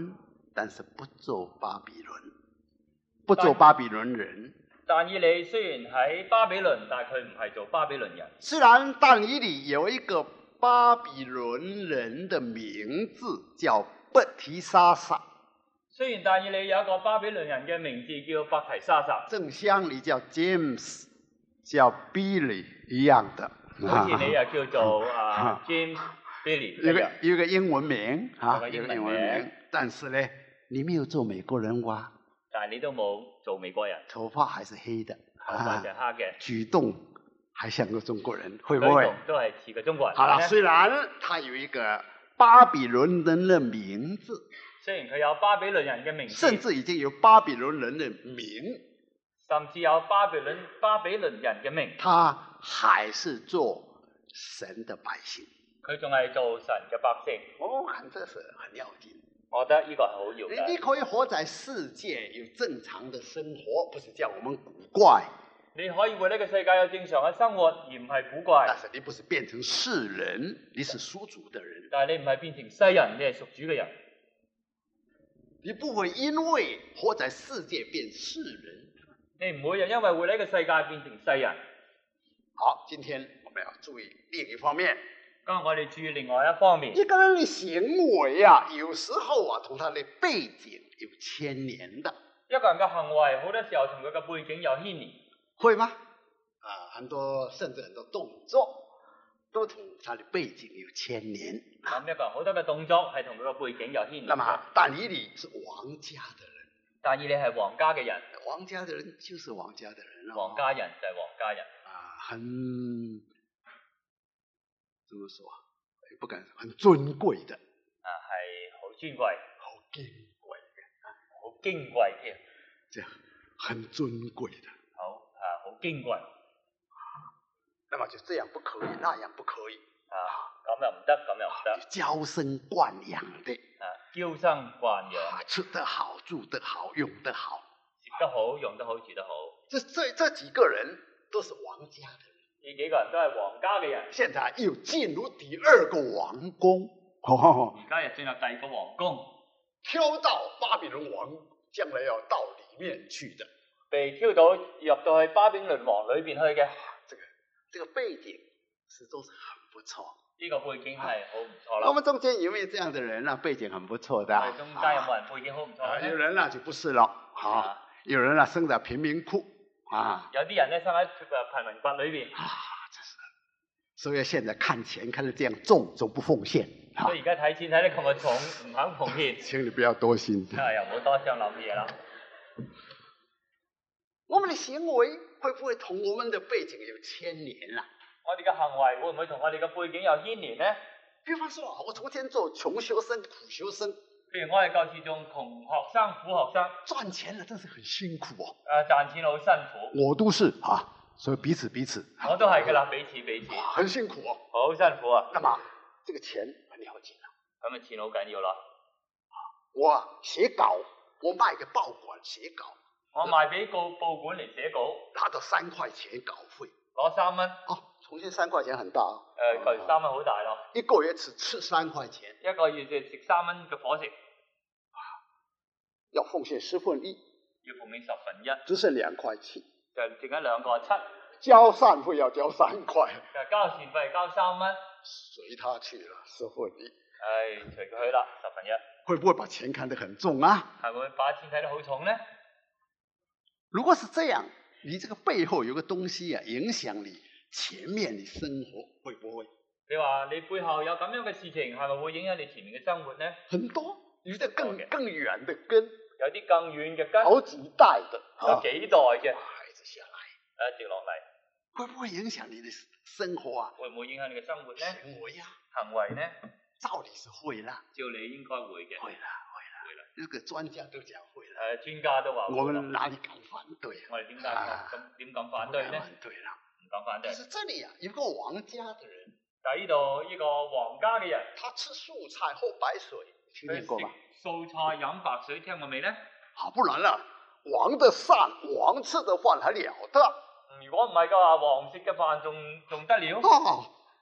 但是不做巴比倫，不做巴比倫人。
但以理雖然喺巴比倫，但係佢唔係做巴比倫人。
雖然但以理有一個巴比倫人的名字叫伯提沙撒，
雖然但以理有一個巴比倫人嘅名字叫伯提沙撒，
正像你叫 James 叫 Billy 一樣的，
好似你又叫做啊 James Billy
有個有個英文名啊，
有個英文名，
有個英文名，但是呢，你沒有做美國人哇，
但係你都冇做美國人，
頭髮還是黑的，
頭髮就係黑嘅，
舉動還像個中國人，會不會？
舉動都係似個中國人。
好了，雖然他有一個巴比倫人的名字，
雖然佢有巴比倫人嘅名字，
甚至已經有巴比倫人的名，
甚至有巴比倫巴比倫人嘅名，
他還是做神的百姓。
佢仲係做神嘅百姓。
我看這是很要緊。
我覺得呢個係好要緊。
你可以活在世界有正常的生活，不是叫我們古怪。
你可以活呢個世界有正常嘅生活，而唔係古怪。
但是你不是變成世人，你是屬主的人。
但係你唔係變成世人，你係屬主嘅人。
你不會因為活在世界變世人。
你唔會因為活呢個世界變成世人。
好，今天我們要注意另一方面。
今日我哋注意另外一方面。
一個人的行為啊，有時候啊，同他的背景有牽連的。
一個人嘅行為好多時候同佢嘅背景有牽連。
會嗎？啊，很多甚至很多動作都同他的背景有牽連。
咁一個人好多嘅動作係同佢嘅背景有牽連。
那麼但以理是王家的人。
但以理係皇家嘅人。
王家的人就是王家的人啊。
皇家人就係皇家人。
啊，很怎麼說啊？不敢說，很尊貴的。
啊，係好尊貴。
好矜貴嘅。
好矜貴添。
這樣很尊貴的。
好啊，好矜貴。
那麼就這樣不可以，那樣不可以。
啊，咁又唔得，咁又唔得。
嬌生慣養的。
啊，嬌生慣養。
啊，吃得好，住得好，用得好。
食得好，用得好，住得好。
這這這幾個人都是王家的人。
呢幾個人都係皇家嘅人。
現在又進入第二個王宮。哦。
而家又進入第二個皇宮。
挑到巴比倫王將來要到裡面去的。被
挑到入到去巴比倫王裏邊去嘅。
這個這個背景是都是很不錯。
呢個背景係好唔錯啦。
我們中間有沒有這樣的人啊？背景很不錯的。
中間有冇人背景好唔錯咧？
有人啊就不是了。啊。有人啊生在貧民窟。啊。
有啲人咧生喺貧民窟裏邊。
啊，真是。所以現在看錢看得這樣重，總不奉獻。
所以而家睇錢睇得咁重，唔肯奉獻。
請你不要多心。
啊，又唔好多想諗嘢啦。
我們的行為會不會同我們的背景有牽連啊？
我哋嘅行為會唔會同我哋嘅背景有牽連呢？
比方說啊，我從前做窮學生、苦學生。
譬如我哋舊時做窮學生、苦學生，
賺錢了真是很辛苦哦。
誒，賺錢好辛苦。
我都是啊，所以彼此彼此。
我都係噶啦，彼此彼此。
很辛苦哦。
好辛苦啊。
那麼這個錢很了解啦。
咁啊，錢好緊要啦。
我寫稿，我賣給報館寫稿。
我賣俾個報館嚟寫稿，
拿到三塊錢稿費，
攞三蚊。
哦，重新三塊錢很大啊。
誒，舊時三蚊好大咯。
一個月只吃三塊錢。
一個月就食三蚊嘅伙食。
要奉獻十分一。
要奉獻十分一。
只剩兩塊七。
就剩緊兩個七。
交散費要交三塊。
就交善費交三蚊。
隨他去了，十分一。
唉，隨佢去啦，十分一。
會不會把錢看得很重啊？
係咪把錢睇得好重呢？
如果是這樣，你這個背後有個東西啊，影響你前面的生活，會不會？
你話你背後有咁樣嘅事情，係咪會影響你前面嘅生活呢？
很多，有啲更更遠的根，
有啲更遠嘅根，
好幾代的，
有幾代嘅，
一直下來，
一直落嚟，
會不會影響你的生活啊？
會唔會影響你嘅生活呢？
行為啊，
行為呢？
照理是會啦，
照理應該會嘅，
會啦，會啦，會啦，呢個專家都講會啦，
誒，專家都話，
我們哪裡敢反對啊？
我哋點解咁點敢反對呢？
反對啦，
唔敢反對。
但是這裡啊，有個王家的人，
但係呢度呢個皇家嘅人，
他吃素菜喝白水，聽見過嗎？
素菜飲白水，聽過未呢？
好，不然啦，王的飯，王吃的飯還了得？
如果唔係嘅話，王食嘅飯仲仲得了？
哦，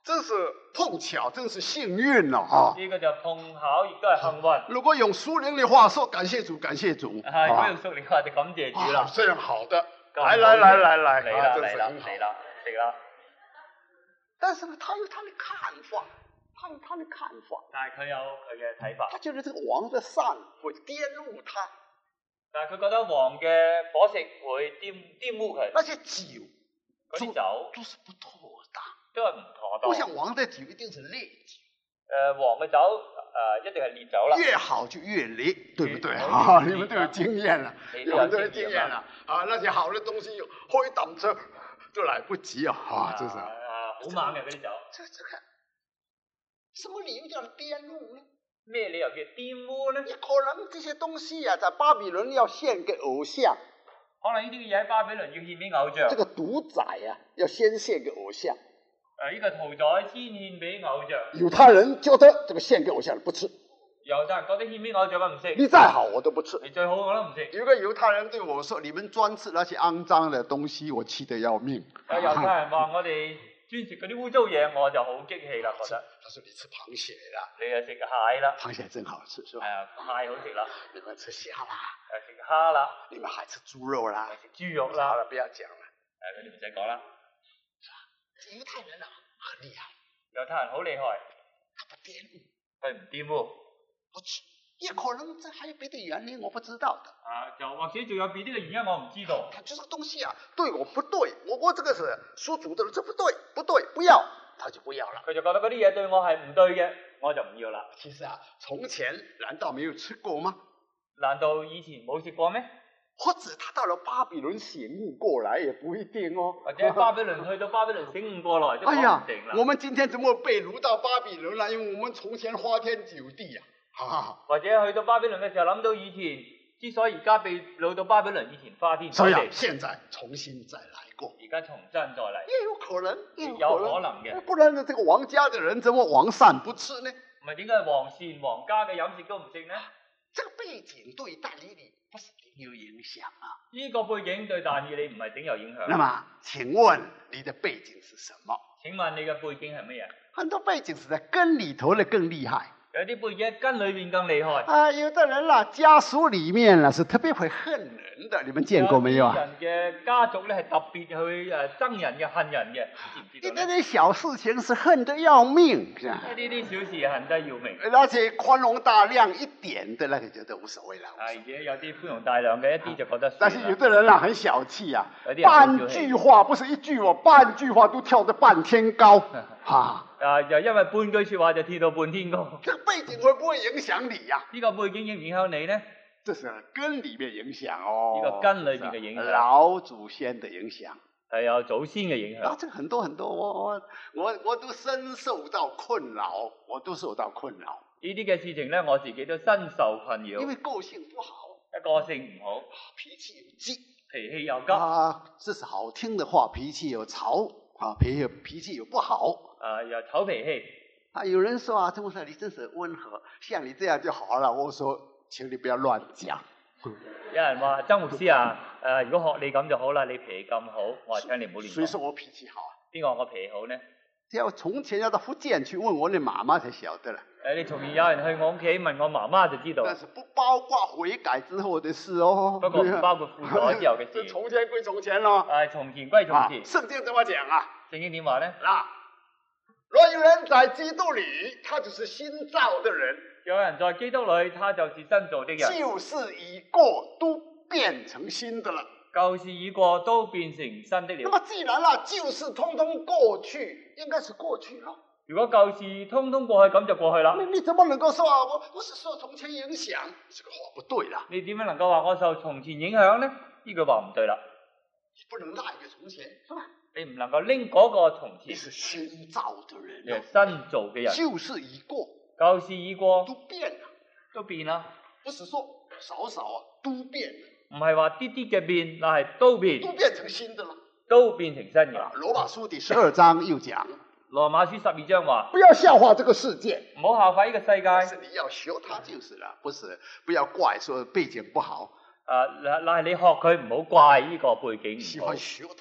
真是碰巧，真是幸運咯啊！
呢個就碰巧，亦都係幸運。
如果用蘇寧的話說，感謝主，感謝主。
係，如果用蘇寧嘅話就感謝主啦。
啊，這樣好的，來來來來來，
嚟啦
啊，
嚟啦
真是很好
嚟啦，食啦。
但是呢，他有他的看法，他有他的看法。
但係佢有佢嘅睇法。
他覺得這個王的膳會玷污他，
但係佢覺得王嘅伙食會玷玷污佢。
那些酒，
嗰啲酒
都是不妥當，
都係唔妥當。
我想王的酒一定是烈酒。
誒，王嘅酒誒一定係烈酒啦。
越好就越烈，對不對？
越
啊，
越
你們都有經驗了，
你
有很多
有
人經驗了
經驗啦。
啊，那些好的東西喝一啖就都來不及啊！啊，真是。
誒，好猛嘅嗰啲酒。
這這個，什麼理由叫玷污呢？
咩理由叫玷污呢？
也可能這些東西啊，在巴比倫要獻給偶像。
可能呢啲嘅嘢喺巴比倫要獻俾偶像。
這個屠宰啊，要先獻給偶像。
誒，呢個屠宰先獻俾偶像。
猶太人覺得這個獻給偶像不吃，
猶太人覺得獻俾偶像我唔食。
你再好我都不吃。
你最好我都唔食。
有個猶太人對我說：你們專吃那些骯髒的東西，我氣得要命。
有猶太人話我哋專食嗰啲污糟嘢，我就好激氣啦，覺得。
他說：你吃螃蟹啦，
你又食蟹啦。
螃蟹真好吃，是吧？
係啊，蟹好食啦。
你們吃蝦啦，
誒，食蝦啦。
你們還吃豬肉啦，
食豬肉
好
啦。
了，不要講了。
誒，嗰啲唔使講啦。
猶太人啊，很厲害，
猶太人好厲害，
他不玷污，
佢唔玷污。
不吃，也可能這還有別的原因，我不知道的。
啊，就或者仲有別啲嘅原因，我唔知道。
他就這個東西啊，對我不對，我我這個是屬主的人，這不對，不對，不要，他就不要了。
佢就覺得嗰啲嘢對我係唔對嘅，我就唔要啦。
其實啊，從前難道沒有吃過嗎？
難道以前冇食過咩？
或者他到了巴比倫醒悟過來也不一定哦。
或者巴比倫去到巴比倫醒悟過來都講
哎呀
唔定啦。
我們今天怎麼被擄到巴比倫了？因為我們從前花天酒地呀、啊。
或者去到巴比倫嘅時候諗到以前，之所以而家被擄到巴比倫，以前花天酒
所以啊，
地，
現在重新再來過，
而家重新再嚟，
也有可能，也
有可能嘅。
不然呢，這個王家的人怎麼王膳不吃呢？
唔係點解皇膳皇家嘅飲食都唔食呢？
這個背景對但以理不是頂有影響啊。
呢個背景對但以理唔係頂有影響。
那麼，請問你的背景是什麼？
請問你嘅背景係乜嘢？
很多背景是在根裏頭的更厲害。
有啲背景喺根裏面更厲害。
啊，有的人啦，家屬裏面啦是特別會恨人的，你們見過沒有啊？
人嘅家族咧係特別去誒憎人嘅、恨人嘅，知唔知道咧？
一點點小事情是恨得要命，是吧？
呢啲小事恨得要命。
而且寬容大量一點的那個就都無所謂啦。
而且有啲寬容大量嘅一啲就覺得。
但是有的人啦很小氣啊，
有啲人好小氣
半句話不是一句我半句話都跳得半天高，哈。
啊！又因為半句説話就跳到半天高。
這個背景會不會影響你呀、啊？
呢個背景影唔影響你呢？
這是根裏面影響哦。
呢個根裏面嘅影響。
老祖先的影響。
係有祖先嘅影響。
啊，這個很多很多，我我我我都深受到困擾，我都受到困擾。
呢啲嘅事情咧，我自己都深受困擾。
因為個性不好，
個性唔好，
脾氣又急，
脾氣又急。
啊，這是好聽的話，脾氣又吵，啊，脾氣脾氣又不好。
啊，又臭脾氣。
啊，有人說啊，曾牧師你真是溫和，像你這樣就好了。我說，請你不要亂講。
有人話曾牧師啊，誒、呃，如果學你咁就好啦，你脾氣咁好，我話請你唔好亂講。
誰說我脾氣好啊？
邊個話我脾氣好呢？
要從前要到福建去問我的媽媽才曉得了。
誒，你從前有人去我屋企問我媽媽就知道。
但是不包括悔改之後的事哦。
不過唔包括悔改之後嘅事。
這從前歸從前咯。
誒，從前歸從前。
聖經怎麼講啊？
聖經點話呢？
嗱，若有人在基督裏，他就是新造的人。
有人在基督裏，他就是新造的人。
舊事已過，都變成新的了。
舊事已過，都變成新的了。
那麼既然啦，舊事通通過去，應該是過去咯。
如果舊事通通過去，咁就過去啦。
你你怎麼能夠說啊？我我是受從前影響，這個話不對啦。
你點樣能夠話我受從前影響呢？呢句話唔對啦。
你不能賴個從前，是吧？
你唔能夠拎嗰個從前。
你是新造的人，
你係新造嘅人。
舊事已過，
舊事已過，
都變了，
都變啦。
不是說少少啊，都變了。
唔係話啲啲嘅變，但係都變。
都變成新的了。
都變成新嘅。
羅馬書第十二章又講。
羅馬書十二章話：
不要笑話這個世界，
唔好效法呢個世界。
但是你要學他就是了，不是不要怪說背景不好。
啊，嗱嗱，你學佢唔好怪呢個背景唔好。
喜歡學他，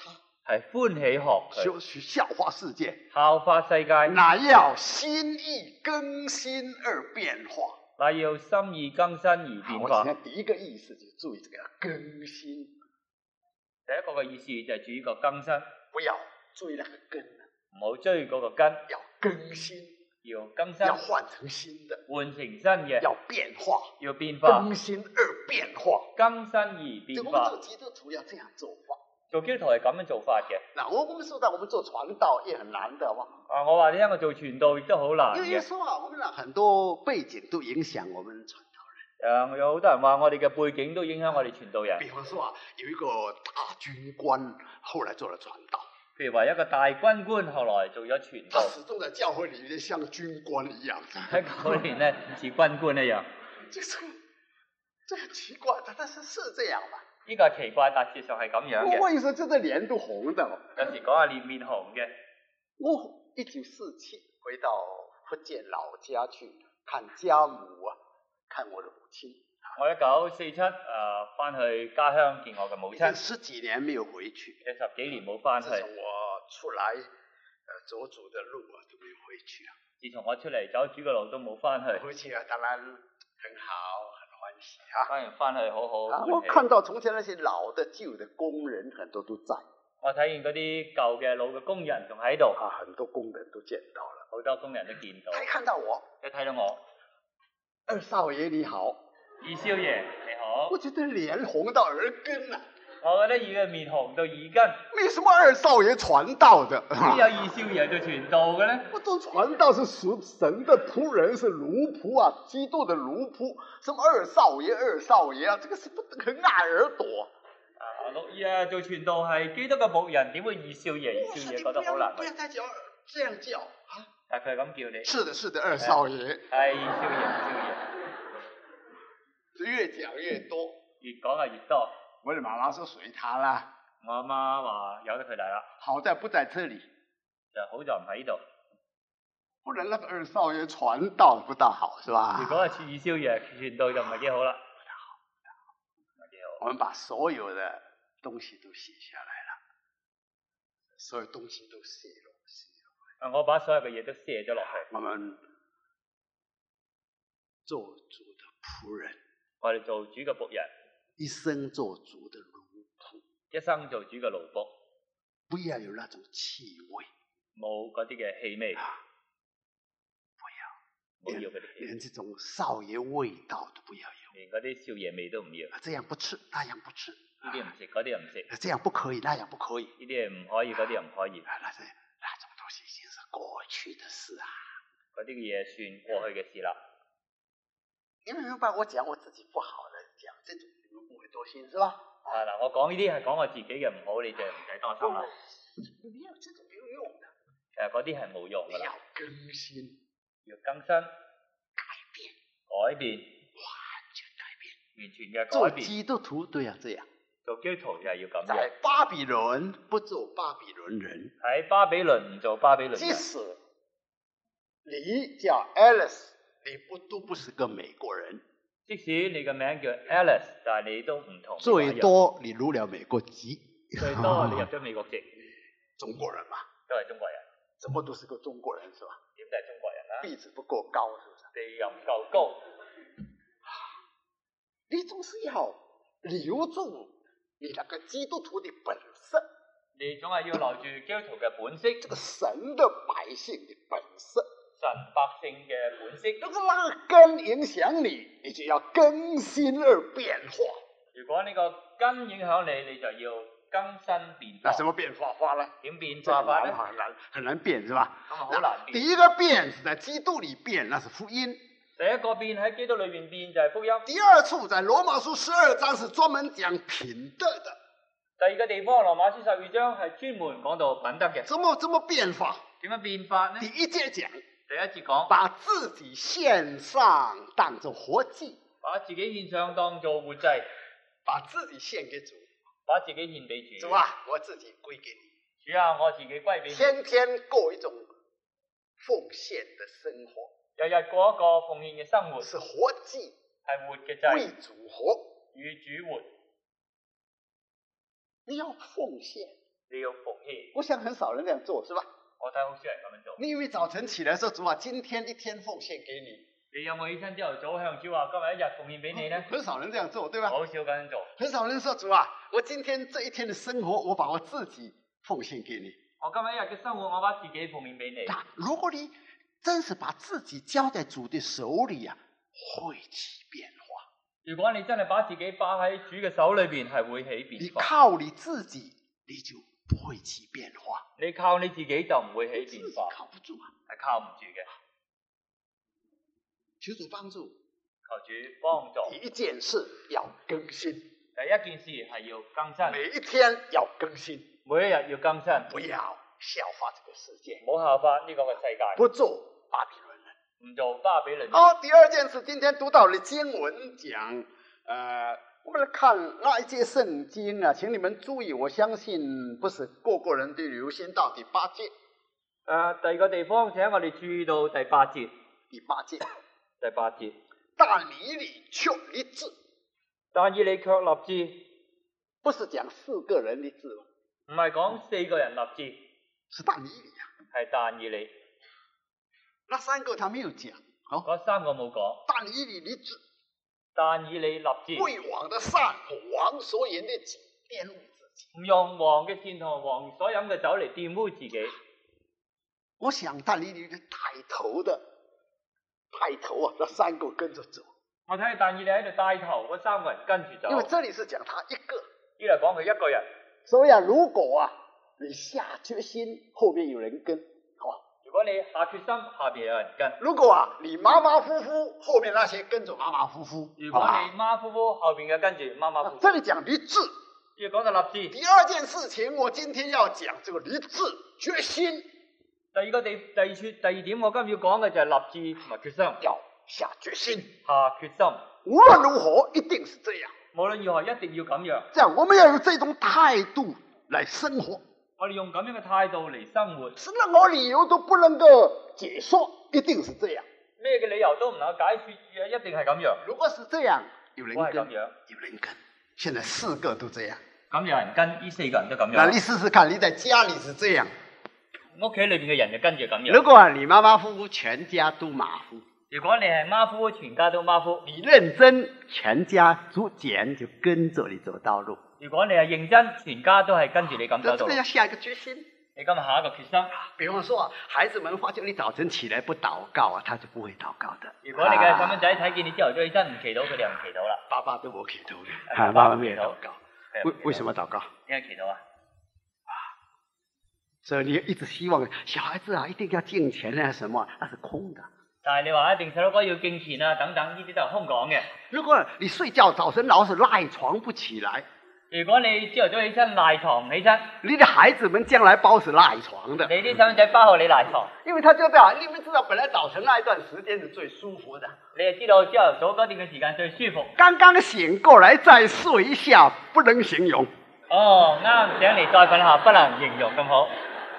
係歡喜學佢，
就去效法世界，
效法世界，
乃要心意更新而變化。
乃要心意更新而變化。
我現在第一個意思就注意這個更新。
第一個嘅意思就係注意個更新，
不要追那個根，
唔好追嗰個根，
要更新，
要更新，
要換成新的，
換成新嘅，
要變化，
要變化，
更新而變化，
更新而變化。
我們做基督徒要這樣做法。
做基督徒係咁樣做法嘅。
嗱，我我們說到我們做傳道也很難的，哇！
啊，我話你聽，我做傳道亦都好難
因為
嘅。
說啊，我們啊很多背景都影響我們傳道人。
誒、有好多人話我哋嘅背景都影響我哋傳道人。
比方說啊，有一個大軍官後來做了傳道，
譬如話一個大軍官後來做咗傳道，
他始終在教會裏面像軍官一樣。
喺嗰年咧似軍官一樣。
這個這很奇怪，但但是是這樣嘛？
呢個係奇怪，但事實上係咁樣嘅。
我為什麼這個臉都紅的？
有時講下臉面紅嘅。
我一九四七回到福建老家去看家母啊，看我的母親。
我一九四七誒翻去家鄉見我嘅母親，
十幾年沒有回去，
有十幾年冇翻去。
自從我出來，誒走主的路啊，都沒有回去啊。
自從我出嚟走主嘅路都冇翻去。
回去啊，當然很好，很歡喜啊。
當然翻去好好。
啊，我看到從前那些老的舊的工人，很多都在。
我睇見嗰啲舊嘅老嘅工人仲喺度。
啊，很多工人都見到了，
好多工人都見到。
他一看到我，
一睇到我，
二少爺你好，
二少爺你好。
我覺得臉紅到耳根啊。
我覺得而家面紅到耳根。
為什麼二少爺傳道的？
邊有二少爺做傳道嘅咧？
我做傳道是屬神的僕人，是奴僕啊，基督的奴僕。什麼二少爺、二少爺啊，這個是不很礙耳朵。
啊，六姨啊，做傳道係基督嘅僕人，點會二少爺？二少爺覺得好難。
不要再叫，這樣叫啊！
但佢係咁叫你。
是的，是的，二少爺。
係二少爺，二少爺。
越講越多，
越講就越多。
我的媽媽說隨他啦。
我阿媽話由得佢嚟啦。
好在不在這裡，
就好在唔喺度。
不然那個二少爺傳道不大好，是吧？
如果係似二少爺傳道就唔係幾好啦。
不大好，不大好，唔係幾好。我們把所有的東西都寫下來了，所有東西都寫落，寫落。
啊，我把所有嘅嘢都寫咗落去。
我們做主的僕人，
我哋做主嘅僕人，
一生做主的奴僕，
一生做主嘅奴僕，
不要有那種氣味，
冇嗰啲嘅氣味，
啊、不要，
冇要嗰啲氣味，
連這種少爺味道都不要有，
連嗰啲少爺味都唔要。
這樣不吃，那樣不吃，
呢啲唔食，嗰啲又唔食，
這樣不可以，那樣不可以，
呢啲嘢唔可以，嗰啲又唔可以。
啊，那這那種東西已經是過去的事啊。
嗰啲嘅嘢算過去嘅事啦。
你明唔明白？我講我自己不好的，講這種你們不會多心，是吧？
啊嗱，我講呢啲係講我自己嘅唔好，你就唔使多心啦。
沒有這種沒有用的。
其實嗰啲係冇用噶啦。
要更新，
要更新，
改變，
改變，
完全改變，
完全嘅改
做
變。
基督徒都要這樣。
做基督徒就係要咁
在
樣。
巴比倫不做巴比倫人，
喺巴比倫唔做巴比倫人。
即使你叫 Alice，你不都不是個美國人。
即使你嘅名叫 Alice，但係你都唔同。
最多你入了美國籍。
最多你入咗美國籍。
中國人嘛，
都係中國人。
怎麼都是個中國人是吧？
點都係中國人啦。
鼻子不夠高是不是？
地又唔夠高。
你總是要留住你那個基督徒的本色。
你總係要留住基督徒嘅本色。
這個神的百姓的本色。
神百姓嘅本色。
如果那個根影響你，你就要更新而變化。
如果呢個根影響你，你就要更新變化。
那什麼變化法呢？
點變化法呢？
很難很難變是吧？
咁啊好難變。
第一個變是在基督裏變，那是福音。
第一個變喺基督裏面變就係福音。
第二處在羅馬書十二章是專門講品德的。
第二個地方羅馬書十二章係專門講到品德嘅。
怎麼怎麼變化？
點樣變法呢？
第一節講，
第一節講，
把自己獻上當作活祭，
把自己獻上當做活祭，
把自己獻給主，
把自己獻俾主。
主啊，我自己歸給你。
主啊，我自己歸俾你。
天天過一種奉獻的生活，
日日過一個奉獻嘅生活，
是活祭，
係活嘅祭，
為主活，
與主活。
你要奉獻，
你要奉獻。
我想很少人这样做，是吧？
我睇好少人咁樣做。
你有没有早晨起来说主啊，今天一天奉献给你？
你有冇起身朝頭早向主話今日一日奉獻俾你呢？
很少人这样做，对吧？
好少咁樣做。
很少人说主啊，我今天这一天的生活，我把我自己奉献给你。
我今日一日嘅生活，我把自己奉獻俾你。
那如果你真是把自己交在主的手裏啊，會起變化。
如果你真係把自己擺喺主嘅手裏邊，係會起變化。
你靠你自己，你就不會起變化。
你靠你自己就唔會起變化，
靠不住啊，
係靠唔住嘅。
求主幫助，
求主幫助。
第一件事要更新，
第一件事係要更新，
每一天要更新，
每一日要更新，
不要效法這個世界，
唔好效法呢個嘅世界，
不做巴比倫人。
唔做巴比倫人。
好，第二件事，今天讀到的經文講，呃，我們來看那一節聖經啊，請你們注意，我相信不是個個人都留心到第八節。
呃，第二個地方請我哋注意到第八節，
第八節，
第八節。
但以理卻立志，
但以理卻立志，
不是講四個人立志嗎？
唔係講四個人立志，
是但以理啊，
係但以理。
那三個他沒有講，好，
嗰三個冇講。
但以理立志，
但以理立志，
為王的善和王所飲的酒玷污自己，
唔用王嘅善同王所飲嘅酒嚟玷污自己。
我想但以理帶頭的，帶頭啊，那三個跟着走。
我睇但以理喺度帶頭，嗰三個人跟住走。
因為這裡是講他一個，
呢度講佢一個人。
所以啊，如果啊你下決心，後面有人跟，好。
如果你下決心，下邊有人跟。
如果啊你馬馬虎虎，後面那些跟着馬馬虎虎。
如果你馬虎虎，後邊嘅跟住馬馬虎虎。
這裡講立志，
要講到立志。
第二件事情，我今天要講這個立志決心。
第二個地第二處第二點，我今日要講嘅就係立志同埋決心。
要下決心，
下決心。
無論如何，一定是這樣。
無論如何，一定要咁樣。
這樣，我們要有這種態度來生活。
我哋用咁樣嘅態度嚟生活，
是任何理由都不能夠解說，一定是這樣。
咩嘅理由都唔能夠解説，一定係咁樣。
如果是這樣，有人跟，
咁樣
有人跟。現在四個都這樣。
咁有人跟，呢四個人都咁樣。
那你試試看，你在家裡是這樣，
屋企裏邊嘅人就跟住咁樣。
如果你馬馬虎虎，全家都馬虎。
如果你係馬虎，全家都馬虎。
你認真，全家逐漸就跟着你走道路。
如果你係認真，全家都係跟住你咁走道。
這個要下一個決心。
你今日下一個決心。
比方說，孩子們發覺你早晨起來不禱告啊，他就不會禱告的。
如果你嘅細蚊仔睇見你朝頭早起身唔祈禱，佢哋又唔祈禱啦。
爸爸都冇祈禱嘅，爸爸沒有禱告。為為什麼禱告？
點解祈禱啊？
所以你一直希望小孩子啊，一定要敬虔啊，什麼，那是空的。
但係你話一定細佬哥要敬虔啊，等等呢啲都係空講嘅。
如果你睡覺早晨老是賴床不起來，
如果你朝頭早起身賴床唔起身，
你的孩子們將來包是賴床的。
你啲細蚊仔包學你賴床，
因為他就這樣，你們知道本來早晨那一段時間是最舒服的。
你就知道朝頭早嗰段嘅時間最舒服。
剛剛醒過來再睡一下，不能形容。
哦，啱醒嚟再瞓下，不能形容咁好。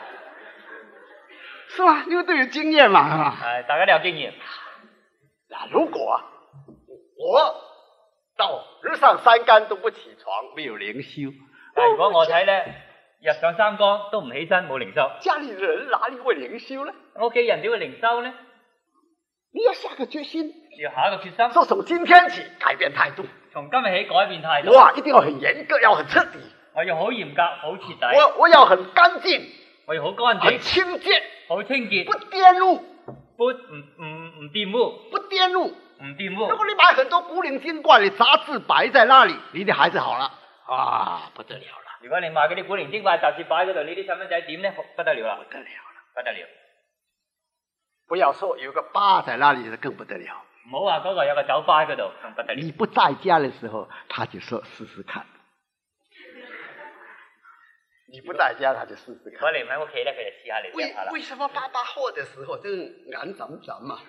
是吧？因為都有經驗嘛，係嘛？
係，大家都有經驗。
嗱，如果啊，我到日上三竿都不起床，沒有靈修。
但如果我睇咧，日上三竿都唔起身，冇靈修。
家裡人哪裡會靈修呢？
屋企人點會靈修呢？
你要下個決心，
要下一個決心。
說從今天起改變態度。
從今日起改變態度。
哇，一定要很嚴格，要很徹底。
我要好嚴格，好徹底。
我我要很乾淨，
我要好乾淨，
很清潔，
好清潔，
不玷污，
不唔唔唔玷污，
不玷污，
唔玷污。
如果你買很多古靈精怪的雜誌擺在那裡，你的孩子好了，啊，不得了了。
如果你買嗰啲古靈精怪雜誌擺嗰度，你啲細蚊仔點呢？不得了啦，
不得了了，
不得了。
不要說有個疤在那裡就更不得了。
唔好話嗰個有個酒吧喺嗰度，更不得了。
你不在家的時候，他就說試試看。你不在家，他就試試看。
如果你唔喺屋企咧，佢就試下嚟試下啦。
為什麼爸爸喝的時候真眼怎怎啊？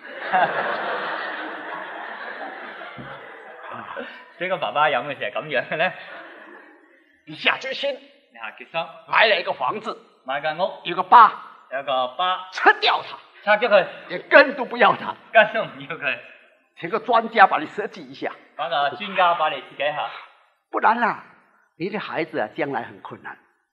所以個爸爸飲嘅時候咁樣嘅咧，
你下決心，
你下決心，
買了一個房子，
買間屋，
有個疤，
有個疤，
拆掉它，
拆咗佢，
連根都不要它，
根都唔要佢，
請個專家把你設計一下，
揾個專家把你設計一下，
不然啦，你的孩子啊將來很困難。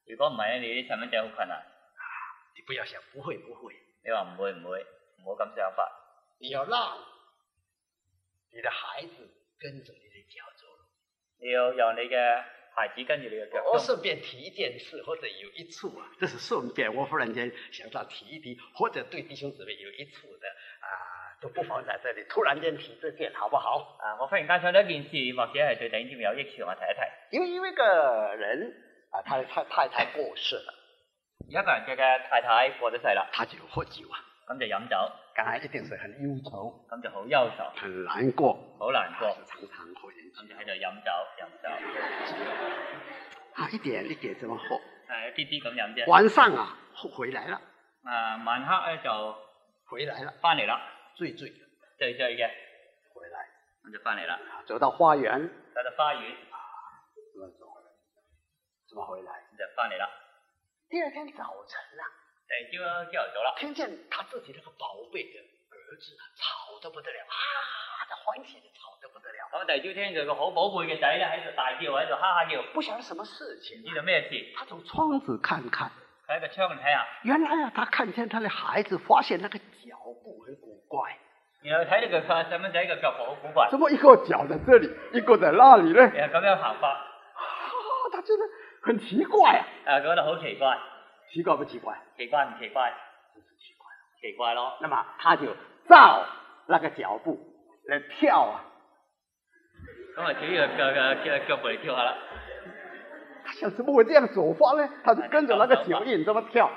如果唔係咧，你啲細蚊仔好困難。
你不要想不會不會，
你話唔會唔會，唔好咁想法。
你要讓你的孩子跟着你的腳走路。
你要讓你嘅孩子跟住你嘅腳
我
蹤。
順便提一件事，或者有一處啊，這是順便，我忽然間想到提一提，或者對弟兄姊妹有一處的啊、呃，都不妨在這裡突然間提這件，好不好？
啊，我忽然間想到一件事，或者係對弟兄姊妹有益處，我提一提。
因為有一個人啊，他的太太太過世了，
有一個人佢嘅太太過咗世啦，
他就喝酒啊，
咁就飲酒，
當然一定是很憂愁，
咁就好憂愁，
很難過，
好難過，
他是常常喝點酒
咁就喺度飲酒飲酒，
啊，一點一點這麼喝，
係一啲啲咁飲啫。
晚上啊，回來了，
啊，晚黑咧就
回來了，
翻嚟啦，
醉醉的
醉醉嘅，
回來，
咁就翻嚟啦，
走到花園，
走到花園，
怎麼走？怎麼回來？
就翻嚟啦。
第二天早晨啊，
第二朝朝頭早啦，
聽見他自己那個寶貝的兒子啊，吵得不得了啊，他歡喜的吵得不得了。
咁第二朝聽佢個好寶貝嘅仔咧喺度大叫，喺度哈哈叫，
不曉得什麼事情、啊，
唔知道咩事。
他從窗子看看，
佢喺個窗度睇下，
原來啊，他看見他的孩子，發現那個腳步很古怪。
然後睇到佢個細蚊仔個腳步好古怪，
怎麼一個腳在這裡，一個在那裡呢？
然後咁樣行法，
啊，他覺得很奇怪啊。
誒覺得好奇怪，
奇怪不奇怪？
奇怪唔奇怪？
真是奇怪。
奇怪咯。
那麼他就照那個腳步來跳啊。
咁啊，只要個個腳腳步嚟跳下啦。
他想怎麼會這樣走法呢？他就跟着那個腳印這麼跳。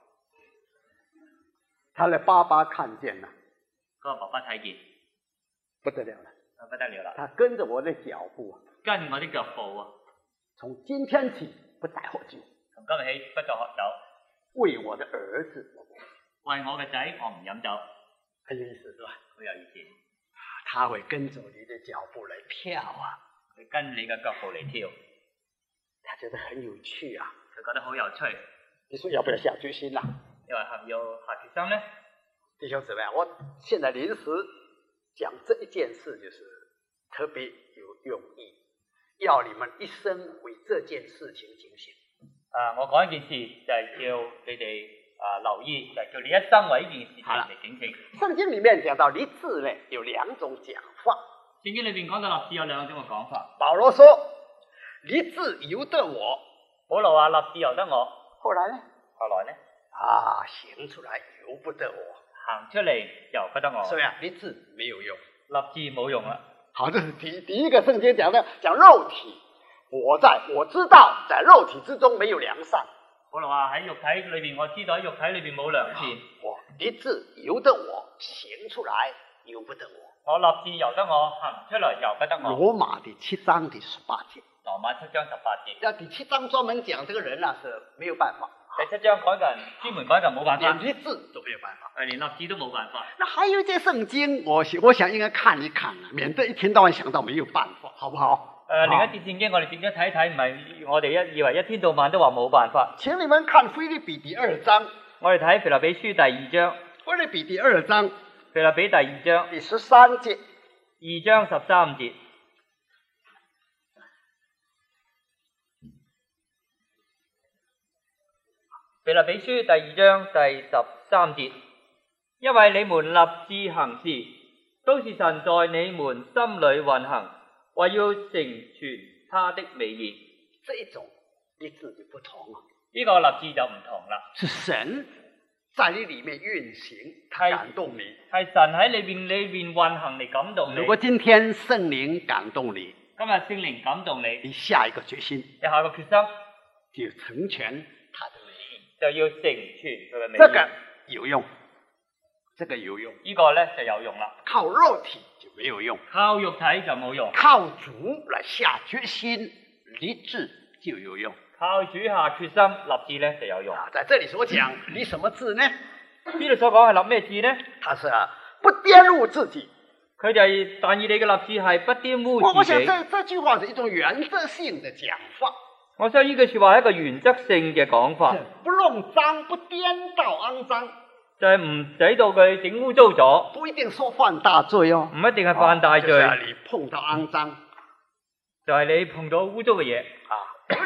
他的爸爸看見了，
嗰個爸爸睇見，
不得了了，
不得了啦！
他跟着我的腳步啊，
跟我啲腳步啊，
從今天起不再喝酒，
從今日起不再喝酒，
為我的兒子，
為我嘅仔，我唔飲酒，
很有意思是吧？
好有意思。
他會跟着你的腳步來跳啊，
佢跟你嘅腳步嚟跳，
他覺得很有趣啊，
佢覺得好有趣。
你說要不要下決心啦？
你話係咪要下決心呢？
弟兄姊妹，我現在臨時講這一件事，就是特別有用意，要你們一生為這件事情警醒。
啊，我講一件事就係、是、叫你哋啊留意，就係、是、叫你一生為呢件事情嚟警醒。
聖經裡面講到立志呢，有兩種講法。
聖經裏邊講到立志有兩種嘅講法。
保羅說：立志由得我。
保羅話立志由得我。
後來呢？
後來呢？
啊，行出來由不得我。
行出嚟由不得我。
所以啊，立志沒有用，
立志冇用啦。
好，這是第第一個聖經講的，講肉體。我在我知道，在肉體之中沒有良善。
保羅話喺肉體裏邊，我知道喺肉體裏邊冇良善。
我立志由得我，行出來由不得我。
我立志由得我，行出來由不得我。
羅馬第七章第十八節。
羅馬七章十八節。
那第七章專門講這個人啊，是沒有辦法。
第七章講緊專門講緊冇辦法，
連立志都沒有辦法，
誒，連立志都冇辦法。
那還有一節聖經，我我想應該看一看啊，免得一天到晚想到沒有辦法，好不好？
誒、呃，另一節聖經我哋點樣睇一睇，唔係我哋一以為一天到晚都話冇辦法。
請你們看腓立比第二章，
我哋睇腓立比書第二章。
腓立比第二章，
腓立比第二章
第十三節，
二章十三節。腓立比書第二章第十三節，因為你們立志行事，都是神在你們心裏運行，為要成全他的美意。
這一種立志就不同了，
呢個立志就唔同啦。
是神在你裏面運行，他感動你。
係神喺裏邊裏邊運行嚟感動你。
如果今天聖靈感動你，
今日聖靈感動你，
你下一個決心，
你下個決心
就成全他的美意，
就要成全佢嘅美意。
這個有用，這個有用。
呢個咧就有用啦。
靠肉體就沒有用，
靠肉體就冇用。
靠主來下決心立志就有用。
靠主下決心立志咧就有用。
啊，在這裡所講立什麼志呢？
呢度所講係立咩志呢？
他是不玷污自己。
佢就係但以理嘅立志係不玷污自己。
我我想這這句話是一種原則性的講法。
我想呢句說話係一個原則性嘅講法。
不弄髒，不顛倒骯髒，
就係唔使到佢整污糟咗。
不一定說犯大罪哦。
唔一定係犯大罪。
就是你碰到骯髒，
就係你碰到污糟嘅嘢。
啊，有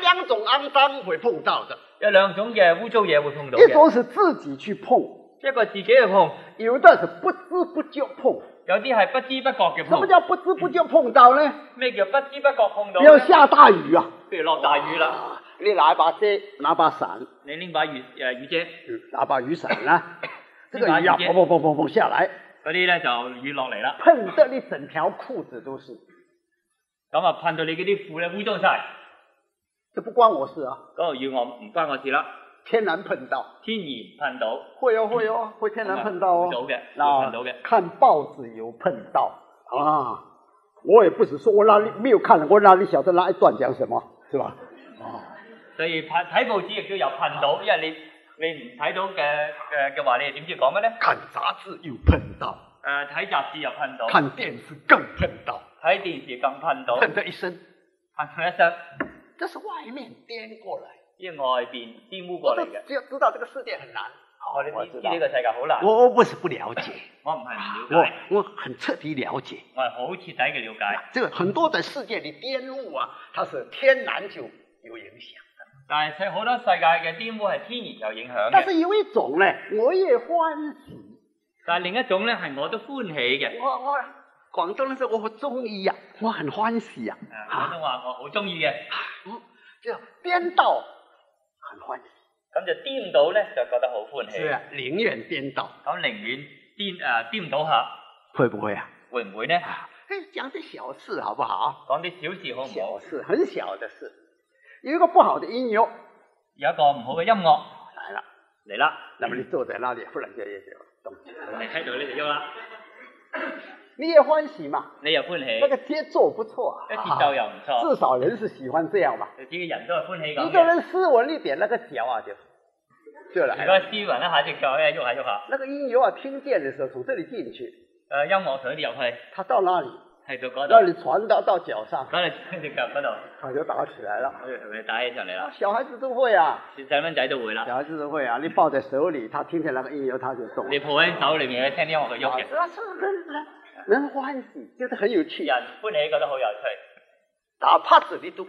两种肮脏会碰到的，
有兩種嘅污糟嘢會碰到
一
嘅，
種是自己去碰，
一個自己去碰，
有的是不知不覺碰。
有啲係不知不覺嘅
什麼
碰。
叫不知不覺碰到呢？
咩叫不知不覺碰到呢？
比如下大雨啊，
譬如落大雨啦，
你拿一把遮，拿把傘，
你拎把雨誒雨遮，
拿把雨傘啦，這個雨啊，
拿雨遮
砰砰砰砰砰下來，
嗰啲咧就雨落嚟啦，
碰得你整條褲子都是。
咁啊噴到你嗰啲褲咧污糟晒，
這不關我事啊，
嗰個雨我唔關我事啦，
天然碰到。
天然噴到，
會哦會哦，會天然碰到哦。
會到嘅，會
那
噴到嘅。
看報紙有碰到啊，我也不是說我哪裡沒有看，我哪裡曉得那一段講什麼，是吧？啊，
所以睇睇報紙亦都有噴到，因為你你唔睇到嘅嘅嘅話，你係點知講咩咧？
看雜誌有碰到，
誒睇雜誌又噴到，
看電視更碰到，
睇電視更噴到，
碰得一身，
噴到一身，
這是外面顛過來。
呢個外邊玷污過嚟嘅。
只要知道這個世界很難。
我哋
我知道
知呢個世界好難，
我我不是不了解，
我唔係唔了
我
解，
我很徹底了解。
我係好徹底嘅了解。
這個很多在世界裏顛覆啊，它是天然就有影響的。
但係好多世界嘅玷污係天然有影響嘅。
但是有一種呢，我也歡喜。
但係另一種咧係我都歡喜嘅。
我我廣東人說我好中意呀，我很歡喜呀。
廣東話我好中意嘅。
嗯，就顛倒很歡喜。
咁就顛倒咧就覺得好歡喜。
是啊，寧願顛倒。
咁寧願顛誒顛倒下，
會不會啊？
會唔會呢？
啊，講啲小事好不好？
講啲小事好唔好？
小事，很小的事。有一個不好的音樂，
有一個唔好嘅音樂
來了
嚟啦，
那麼你坐在那裡，忽然間也就動起來了。
你睇到呢就喐啦，
你也歡喜嘛？
你又歡喜，
那個節奏不錯啊，
啲節奏又唔錯，
至少人是喜歡這樣嘛。
自己人都係歡喜咁
一個人斯文一點，那個腳啊就就來了。
如果斯文一下隻腳咧喐下喐下，
那個音樂啊，聽見的時候從這裡進去，
誒音樂從呢啲入去，
它到那裡，
去到嗰
那
度，
裡傳到到腳上，
咁你隻腳嗰度，
它就打起來了。
佢佢打起上嚟啦，
小孩子都會啊，
細蚊仔都會啦，
小孩子都會啊。你抱在手裡，他聽見那個音樂，他就動。
你抱喺手裏面，你聽音樂佢喐嘅，
啊，是人人人歡喜，覺得很有趣。
人歡喜覺得好有趣，
打拍子你都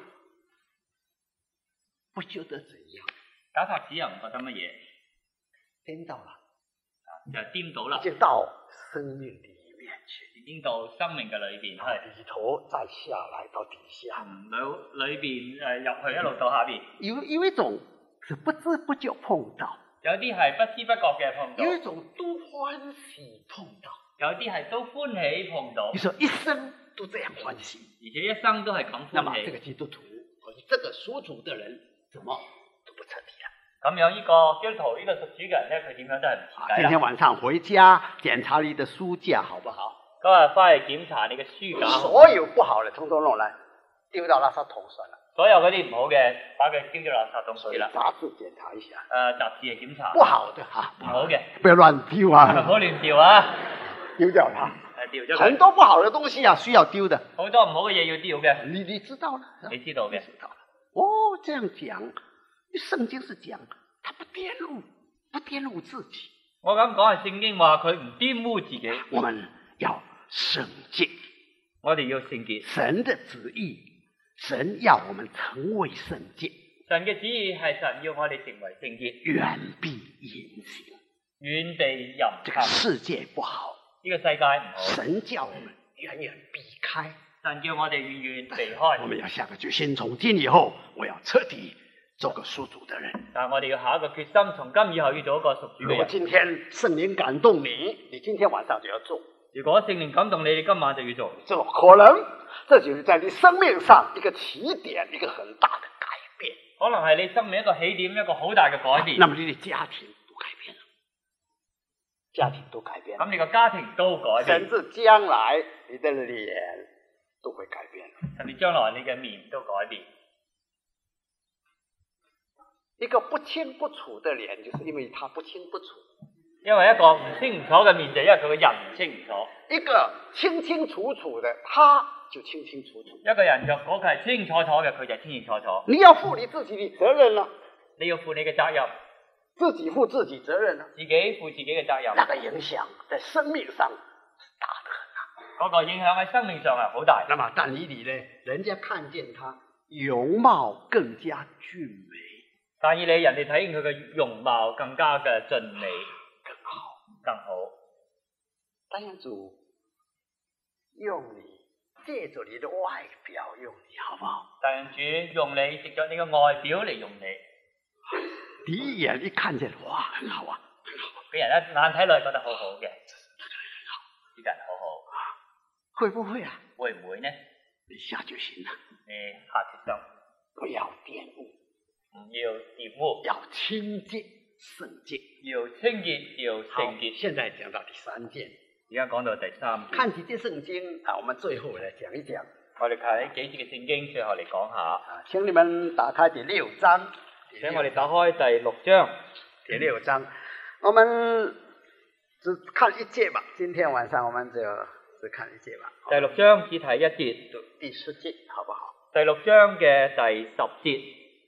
不覺得怎樣，
打拍子又唔覺得乜嘢，
顛倒了，
就顛倒啦
已，經到生命裡面去，
已經到生命嘅裏邊去。
裡頭再下來到底下。
嗯，裏裏邊誒入去一路到下邊，
有有一種是不知不覺碰到，
有啲係不知不覺嘅碰到，
有一種都歡喜碰到。
有啲係都歡喜碰到，
你說一生都這樣歡喜，
而且一生都係咁
那麼
歡喜。
這個基督徒或者這個屬主的人，怎麼都不徹底了。
咁樣呢個基督徒呢個屬主嘅人咧，佢點樣都係唔徹底
今
啦。
天晚上回家檢查你的書架，好不好？
今日翻去檢查你嘅書架，
所有不好的，通通弄來丟到垃圾桶算了。
所有嗰啲唔好嘅，把佢丟咗垃圾桶
所以
去啦。
雜誌檢查一下，
誒、雜誌嘅檢查，
不好的哈，
唔好嘅，
不要亂丟
唔
啊，
好亂掉啊，
丟掉它。
誒掉咗
很
佢。
多不好的東西啊，需要丟的。
好多唔好嘅嘢要丟嘅，
你你知道了？
你知道嘅。
知道了。哦，這樣講，聖經是講，他不玷污，不玷污自己。
我咁講係聖經話佢唔玷污自己，
我們要聖潔，
我哋要聖潔。
神的旨意，神要我們成為聖潔，
神嘅旨意係神要我哋成為聖潔，
遠避淫行。
遠避淫
這個
行。
世界不好，
呢個世界唔好，
神叫我們遠遠避開。
神叫我哋遠遠避開。
我們要下個決心，從今以後我要徹底做個屬主的人。
但係我哋要下一個決心，從今以後要做一個屬主嘅人。
如果今天聖靈感動你，你今天晚上就要做。
如果聖靈感動你，你今晚就要做。
這可能，這就是在你生命上一個起點，一個很大的改變。
可能係你生命一個起點，一個好大嘅改變。
那麼你的家庭都改變了，家庭都改變了，
咁你個家庭都改變，
甚至將來你的臉都會改變了。
甚至將來你嘅面都改變。
一個不清不楚的臉，就是因為他不清不楚。
因為一個唔清唔楚嘅面，就因為佢個人唔清唔楚。
一個清清楚楚的，他就清清楚楚。
一個人若果佢係清楚楚嘅，佢就係清清楚楚。
你要負你自己的責任了，
你要負你嘅責任，
自己負自己責任了，
自己負自己嘅責任。
那個影響在生命上是大得很啊。
嗰個影響喺生命上係好大。
那麼但以理呢，人家看見他容貌更加俊美，
但以理人哋睇見佢嘅容貌更加嘅俊美，
更好。
更好。
但愿主用你，借着你的外表用你，好不好？
但願主用你，藉着你嘅外表嚟用你，
第一眼一看見，哇，很好啊，很好。
俾人一眼睇落覺得好好嘅，呢個人好好。
會不會啊？
會唔會呢？
你下決心啦，
你下決心，
不要玷污，
唔要玷污，
要清潔聖潔，
要清潔，要聖潔。
現在講到第三件，
而家講到第三件，
看幾節聖經啊，我們最後來講一講。
我哋睇幾節嘅聖經，最後嚟講下。
啊，請你們打開第六章。
請我哋打開第六章。
第六章，我們只看一節吧。今天晚上我們就只看一節吧。
第六章只睇一節，
第十節，好不好？
第六章嘅第十節，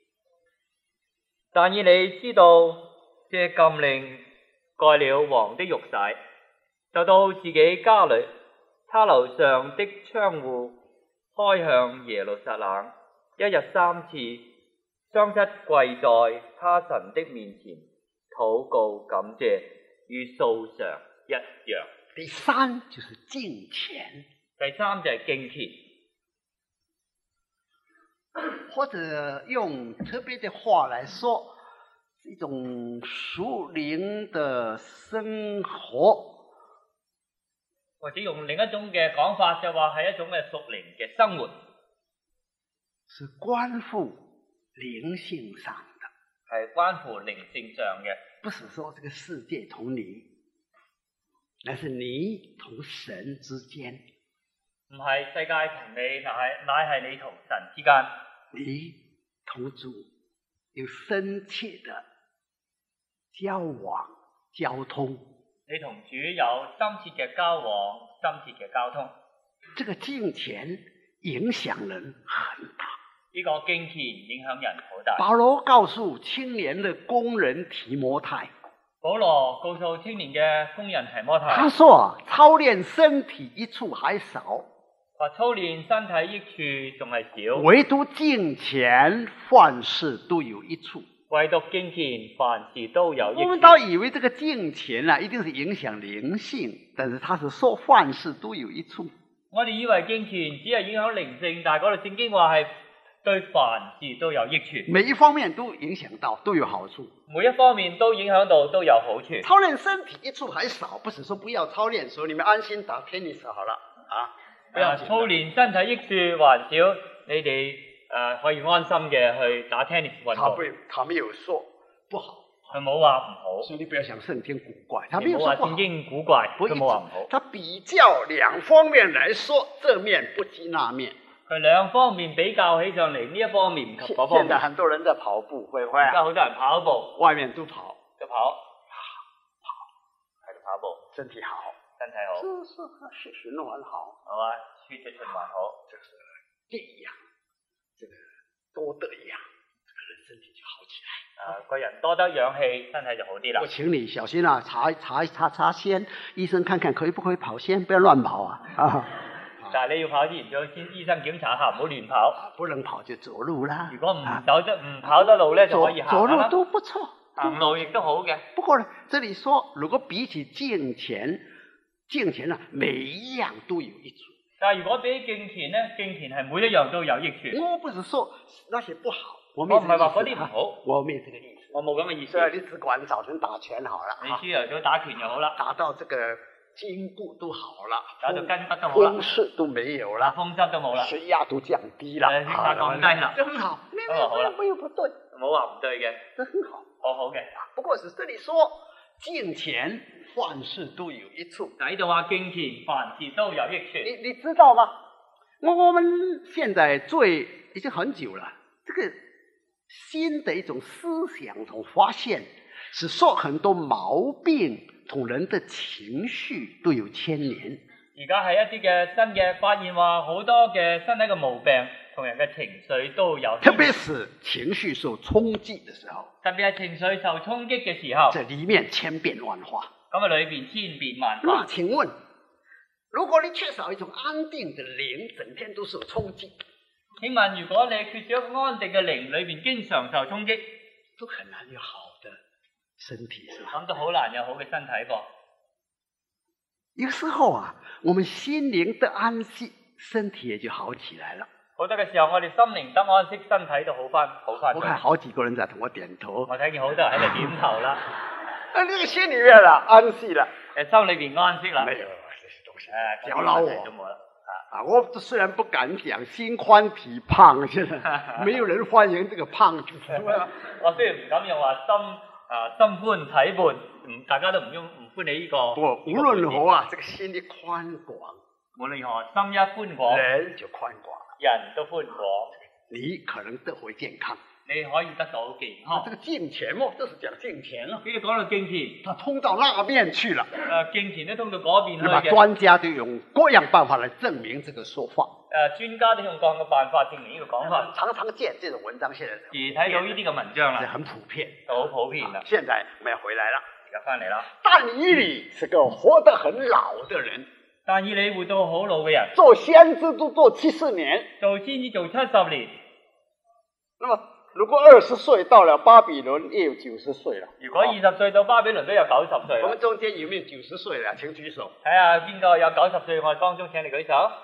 但以理知道這禁令蓋了王的玉璽，就到自己家裏，他樓上的窗戶開向耶路撒冷，一日三次，雙膝跪在他神的面前，禱告感謝，與素常一樣。
第三就是敬虔，
第三就係敬虔，
或者用特別的話來說，是一種屬靈的生活，
或者用另一種嘅講法，就話係一種嘅屬靈嘅生活，
是關乎靈性上的，
係關乎靈性上嘅，
不是說這個世界同你，那是你同神之間，
唔係世界同你，乃係乃係你同神之間，
你同主有深切的交往交通，
你同主有深切嘅交往、深切嘅交通。
這個敬虔影響人很大。
呢個敬虔影響人好大。
保羅告訴青年的工人提摩太，
保羅告訴青年嘅工人提摩太，
他說操練身體益處還少，
話操練身體益處仲係少，
唯獨敬虔凡事都有益處。
唯獨敬虔凡事都有益處。
我們都以為這個敬虔啊，一定是影響靈性，但是他是說凡事都有益處。
我哋以為敬虔只係影響靈性，但係嗰度聖經話係對凡事都有益處，
每一方面都影響到，都有好處。
每一方面都影響到，都有好處。
操練身體益處還少，不是說不要操練，所以你們安心打tennis好了啊。不要緊。
操練身體益處還少，你哋誒、呃、可以安心嘅去打 tennis 運動。
他不，他沒有說不好，
佢冇話唔好，
所以你不要想聖經古怪，他沒有說不好。
聖經古怪，佢冇話唔好。
他比較兩方面來說，這面不及那面。
佢兩方面比較起上嚟，呢一方面唔及嗰方面。
現在很多人在跑步，會會啊。
而家好多人跑步，
外面都跑，
都跑，跑，喺度跑步，
身體好，
身體好，
是是是循環好，
係嘛？血液循環好，
就是這樣，這個多得養，這個人身體就好起來。
啊，個人多得氧氣，身體就好啲啦。
我請你小心啊，查查查查先，醫生看看可以不可以跑先，不要亂跑啊！啊。
但係你要跑之前，要先醫生檢查下，唔好亂跑。
不能跑就走路啦。
如果唔走得唔、啊、跑得路咧，就可以行啦。
走路都不錯，
行路亦都好嘅。
不過呢，這裡說如果比起敬虔，敬虔啊，每一樣都有益處。
但係如果比起敬虔咧，敬虔係每一樣都有益處。
我不是說那些不好，我
唔係話嗰啲唔好，
我沒這個意思。
我冇咁嘅意思。
所以你只管早晨打拳好了，
你朝頭早打拳就好啦，
打到這個筋骨都好了，
打到筋骨都好啦，
風濕都沒有了，
風濕都冇啦，
血壓都降低了，
血壓降低啦，
這很好，
咁啊好啦，
沒有不對，
冇話唔對嘅，
這很好，
好好嘅。
不過是這裡說敬虔凡事都有益處，
喺度話敬虔凡事都有益處。
你你知道嗎？我我們現在最已經很久了，這個新的一種思想同發現，是說很多毛病同人的情緒都有牽連。
而家係一啲嘅新嘅發現，話好多嘅身體嘅毛病同人嘅情緒都有，
特別是情緒受衝擊的時候，
特別係情緒受衝擊嘅時候，
這裡面千變萬化。
咁啊，裏邊千變萬化。
那請問，如果你缺少一種安定的靈，整天都受衝擊，
請問如果你缺少一個安定嘅靈，裏邊經常受衝擊，
都很難有好的身體，是吧？
咁都好難有好嘅身體噃。
有時候啊，我們心靈得安息，身體也就好起來了。
好多嘅時候，我哋心靈得安息，身體都好翻，好翻。
我看好幾個人在同我點頭。
我睇見好多人喺度點頭啦。
啊，呢個心裏面啦，安息啦。
誒，心裏邊安息啦。
沒有這些東西。
誒，
攪擾我。
都冇啦。
啊，我雖然不敢講心寬體胖，現在沒有人歡迎這個胖子。
我雖然唔敢用話心啊心寬體胖，唔大家都唔用唔歡喜呢個。
不過無論如何啊，這個心的寬廣，
無論如何心一寬廣，
人就寬廣，
人都寬廣，
你可能得回健康。
你可以得到健康。
啊，這個敬虔哦，這是講敬虔咯。
跟住講到敬虔，
它通到那邊去了。
誒，敬虔都通到嗰邊去
嘅。專家都用各樣辦法來證明這個說法。
誒，專家都用各樣嘅辦法證明呢個講法。
常常見這種文章，現在
而睇到呢啲嘅文章啦，
係很普遍，
好普遍啦。
現在我們回來了，
而家翻嚟啦。
但以理是個活得很老的人。
但以理活到好老嘅人，
做先知都做七十年，
做先知做七十年。
那麼如果二十歲到了巴比倫，也有九十歲了。
如果二十歲到巴比倫都有九十歲。
我們中間有沒有九十歲的？請舉手。
睇下邊個有九十歲，我哋當中請你舉手。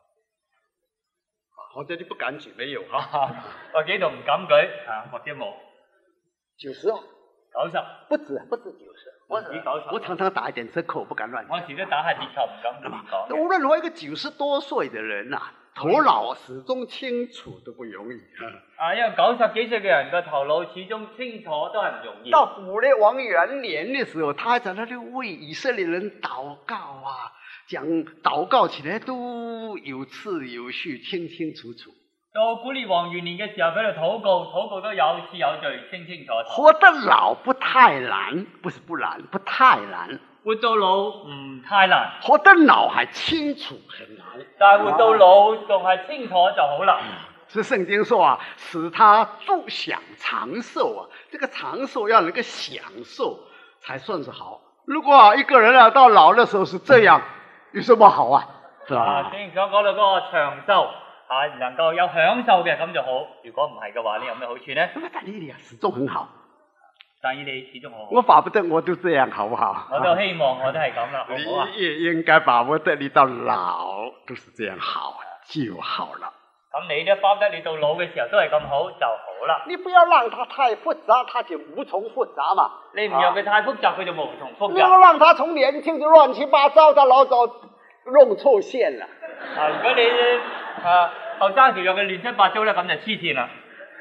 或者你不敢舉，沒有
哈。我幾度唔敢舉啊，或者冇。
九十啊，
九十，
不止，不止九十。
我止九十。
我常常打一點折扣，不敢亂講。
我時都打下折扣，唔敢亂講。
無論如何，一個九十多歲的人啊，頭腦始終清楚都不容易。
啊，因為九十幾歲嘅人個頭腦始終清楚都係唔容易。
到古列王元年嘅時候，他還在那裏為以色列人禱告啊，講禱告起來都有次有序，清清楚楚。
到古列王元年嘅時候，喺度禱告，禱告都有次有序，清清楚楚。
活得老不太難，不是不難，不太難。
活到老唔太難，
活得老還清楚很難。
但係活到老仲係清楚就好啦。
是聖經說啊，使他足享長壽啊，這個長壽要能夠享受才算是好。如果啊一個人啊到老的時候是這樣，有什麼好啊？是吧？
啊，正所講到嗰個長壽啊，能夠有享受嘅咁就好。如果唔係嘅話，你有咩好處呢？
咁啊，但以理啊始終很好。
但以理始終好。
我巴不得我都這樣，好不好？
我都希望我都係咁啦，好唔好啊？
你也應該巴不得你到老都是這樣好就好了。
咁你都巴不得你到老嘅時候都係咁好就好啦。
你不要讓它太複雜，它就無從複雜嘛。
你唔讓佢太複雜，佢就無從複雜。
你要讓它從年輕就亂七八糟，到老早弄錯線了。
啊，如果你啊後生時讓佢亂七八糟咧，咁就黐線啦。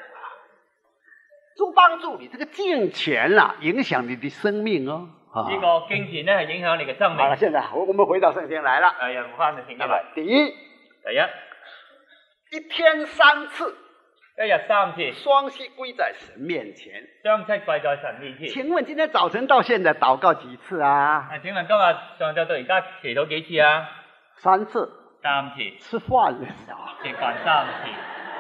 都幫助你這個敬虔啦，影響你的生命哦。
呢、這個敬虔咧係影響你嘅生命。
好了，現在我我們回到聖經來了。
誒，又翻到聖經嚟。
第一，
第一，
一天三次，
一日三次，
雙膝跪在神面前。
雙膝跪在神面前。
請問今天早晨到現在禱告幾次啊？
啊，請問今日上晝到而家祈禱幾次啊？
三次。
三次。
吃飯嘅時候。
食飯三次。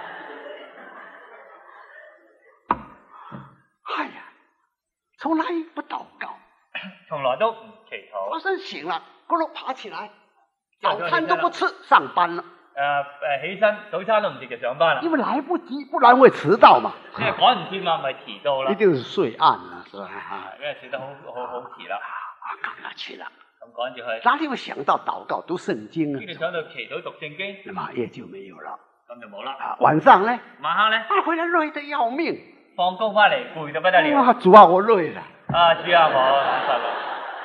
哎呀，從來不禱告，
從來都唔祈禱。
早晨醒了，咕嚕爬起來，早餐都不吃，上班了。
誒、呃、誒，起身早餐都唔食就上班啦。
因為來不及，不然會遲到嘛。
因為趕唔切嘛，咪遲到啦。
一定是睡晏啦，是吧？
因為睡得好好好遲啦。
啊，趕下去了。
咁趕住去。
哪裏會想到禱告讀聖經啊？
邊度想到祈禱讀聖經？
那麼也就沒有了。
咁就冇啦。
啊，晚上呢？
晚黑呢？
啊，回來累得要命。
放工翻嚟攰到不得了。
啊，主啊，我累了。
啊，主啊，我眼瞓啦。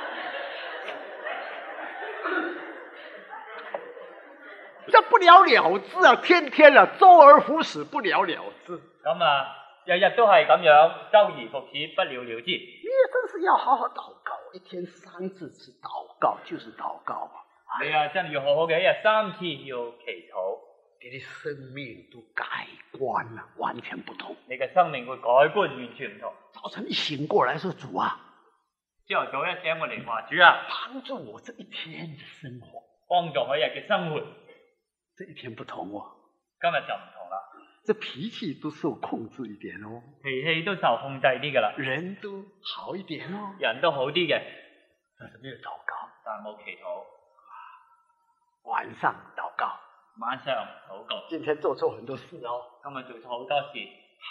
這不了了之啊，天天啊，周而復始，不了了之。
咁啊，日日都係咁樣，周而復始，不了了之。
你真是要好好禱告，一天三次是禱告，就是禱告嘛。
你啊，真係要好好嘅，一日三次要祈禱。
你的生命都改觀了，完全不同。
你嘅生命會改觀，完全唔同。
早晨一醒過來說，主啊，
朝頭早一醒我嚟話，主啊，
幫助我這一天的生活，
幫助我一日嘅生活。
這一天不同哦，
今日就唔同啦。
這脾氣都受控制一點哦，
脾氣都受控制啲噶啦，
人都好一點哦，
人都好啲嘅，
但是沒有禱告，
但冇祈禱。
晚上禱告。
晚上禱告。
今天做錯很多事哦。
今日做錯好多事。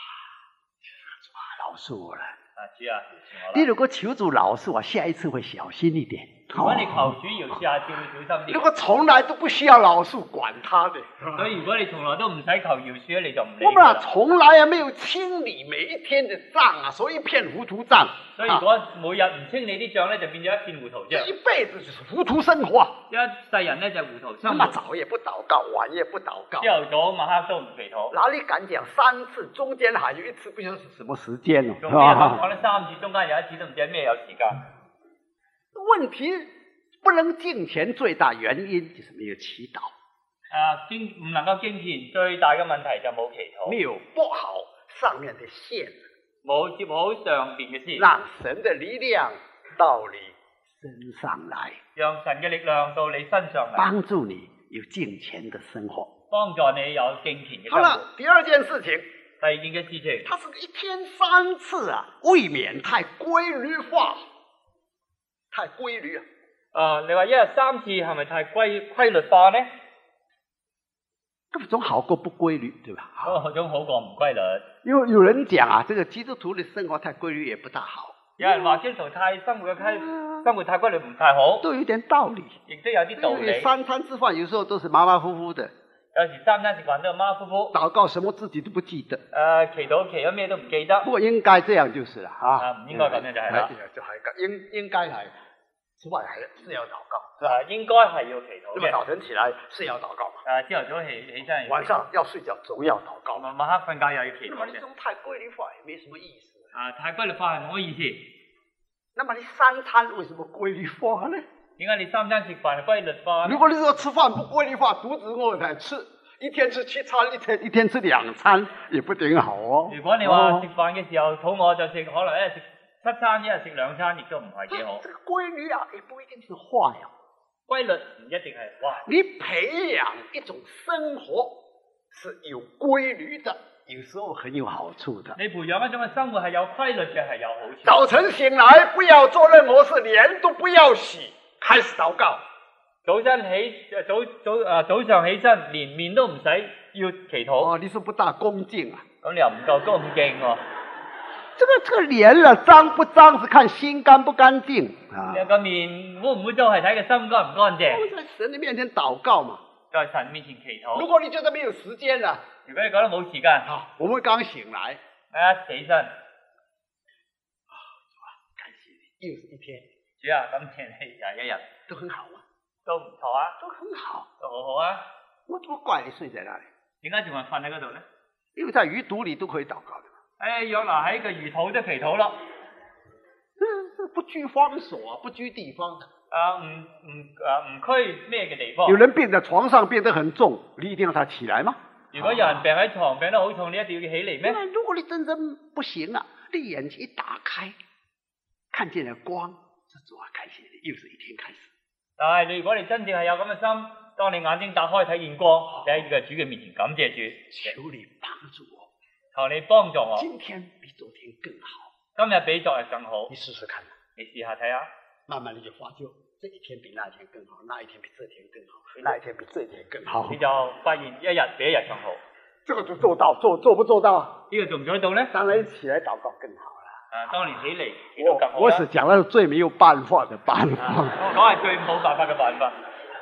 饶恕我了。
啊，主啊，饒恕我啦。
你如果求主饒恕我，下一次會小心一點。
如果你求主饒恕，下次會小心啲。
如果從來都不需要饒恕，管他的。
所以如果你從來都唔使求饒恕咧，你就唔理。
我們啊，從來啊沒有清理每一天的賬啊，所以一片糊塗賬。
所以如果每日唔清理啲賬咧，就變咗一片糊塗賬。
一輩子就是糊塗生活。
一世人咧就糊塗生
活。
活。
早也不禱告，晚也不禱告。
朝頭早晚黑都唔祈禱。
哪裡敢講三次？中間還有一次不曉得是什麼時間哦。
仲邊有講咧三次，中間有一次都唔知咩有時間。
問題不能敬虔最大原因就是沒有祈禱。
啊，敬唔能夠敬虔最大嘅問題就冇祈禱。
沒有撥好上面的線，
冇接好上邊嘅線，
讓神的力量到你身上來，
讓神嘅力量到你身上嚟，
幫助你有敬虔的生活，
幫助你有敬虔嘅生活。
好了，第二件事情，
第二件嘅事情，
它是一天三次啊，未免太規律化，太規律啊。
啊、呃，你話一日三次係咪太規規律化呢？
咁總好過不規律，對吧？
哦，總好過唔規律。
有有人講啊，這個基督徒的生活太規律也不大好。
有人話基督徒太生活嘅太生活太規律唔太好，
都有點道理，
亦都有啲道理。
三餐吃飯有時候都是馬馬虎虎的，
有時三餐食飯都係馬馬虎虎。
禱告什麼自己都不記得。
誒、呃，祈禱祈咗咩都唔記得。
不過應該這樣就是啦，嚇。
啊，唔應該咁樣就係啦。
就係應應該係，此外係是要禱告。
啊，應該係要祈禱嘅。
早晨起來是要禱告嘛。
啊，朝頭早起起身。
晚上要睡覺總要禱告。
晚晚黑瞓覺又要祈禱嘅。
這種太規律化也沒什麼意思。
啊，太規律化係冇乜意思。
那麼你三餐為什麼規律化呢？
點解你三餐食飯係規律化？
如果你說吃飯不規律化，肚子餓才吃，一天吃七餐，一天一天吃兩餐，也不頂好哦。
如果你話食飯嘅時候肚餓就食，可能一日食七餐，一日食兩餐，亦都唔係幾好。
這個規律啊，也不一定是壞呀。
規律唔一定係壞。
你培養一種生活是有規律的，有時候很有好處的。
你培養一種嘅生活係有規律嘅，係有好處。
早晨醒來不要做任何事，臉都不要洗，開始禱告。
早晨起早早啊早上起身，連面都唔使要祈禱。
哦，你是不大恭敬啊？
咁你又唔夠恭敬喎。
這個這個臉啊，髒不髒是看心乾不乾淨啊。
你個面污唔污糟係睇個心乾唔乾淨。
我在神的面前禱告嘛，
在神面前祈禱。
如果你覺得沒有時間啊，
如果你覺得冇時間，
好，我們剛醒來，
一起身，
啊，感謝你，又是一天。
主啊，感謝你又一日，
都很好啊，
都唔錯啊，
都很好，
都好好啊。
我怎麼怪你睡在那裡？
點解仲係瞓喺嗰度呢？
因為在魚肚裡都可以禱告的。
誒，約拿喺個魚肚都祈禱咯。
嗯，不拘方所，不拘地方的。
啊，唔唔啊唔拘咩嘅地方。
有人病在床上病得很重，你一定要他起來嗎？
如果有人病喺床病得好重，你一定要起嚟咩？
如果你真正不行啊，你眼睛一打開，看見了光，這主啊，感謝你，又是一天開始。
但係你如果你真正係有咁嘅心，當你眼睛打開睇見光，你喺個主嘅面前感謝主，
求你幫助我，
求你幫助我。
今天比昨天更好，
今日比昨日更好。
你試試看，
你試下睇下，
慢慢你就發覺，這一天比那一天更好，那一天比這天更好，那一天比這一天更好，
你就發現一日比一日更好。
這個就做到，做做不做到？
呢個做唔做得到呢？
當然起來禱告更好啦。
啊，當年起嚟亦都更好啦。
我是講的是最沒有辦法的辦法。
我講係最冇辦法嘅辦法。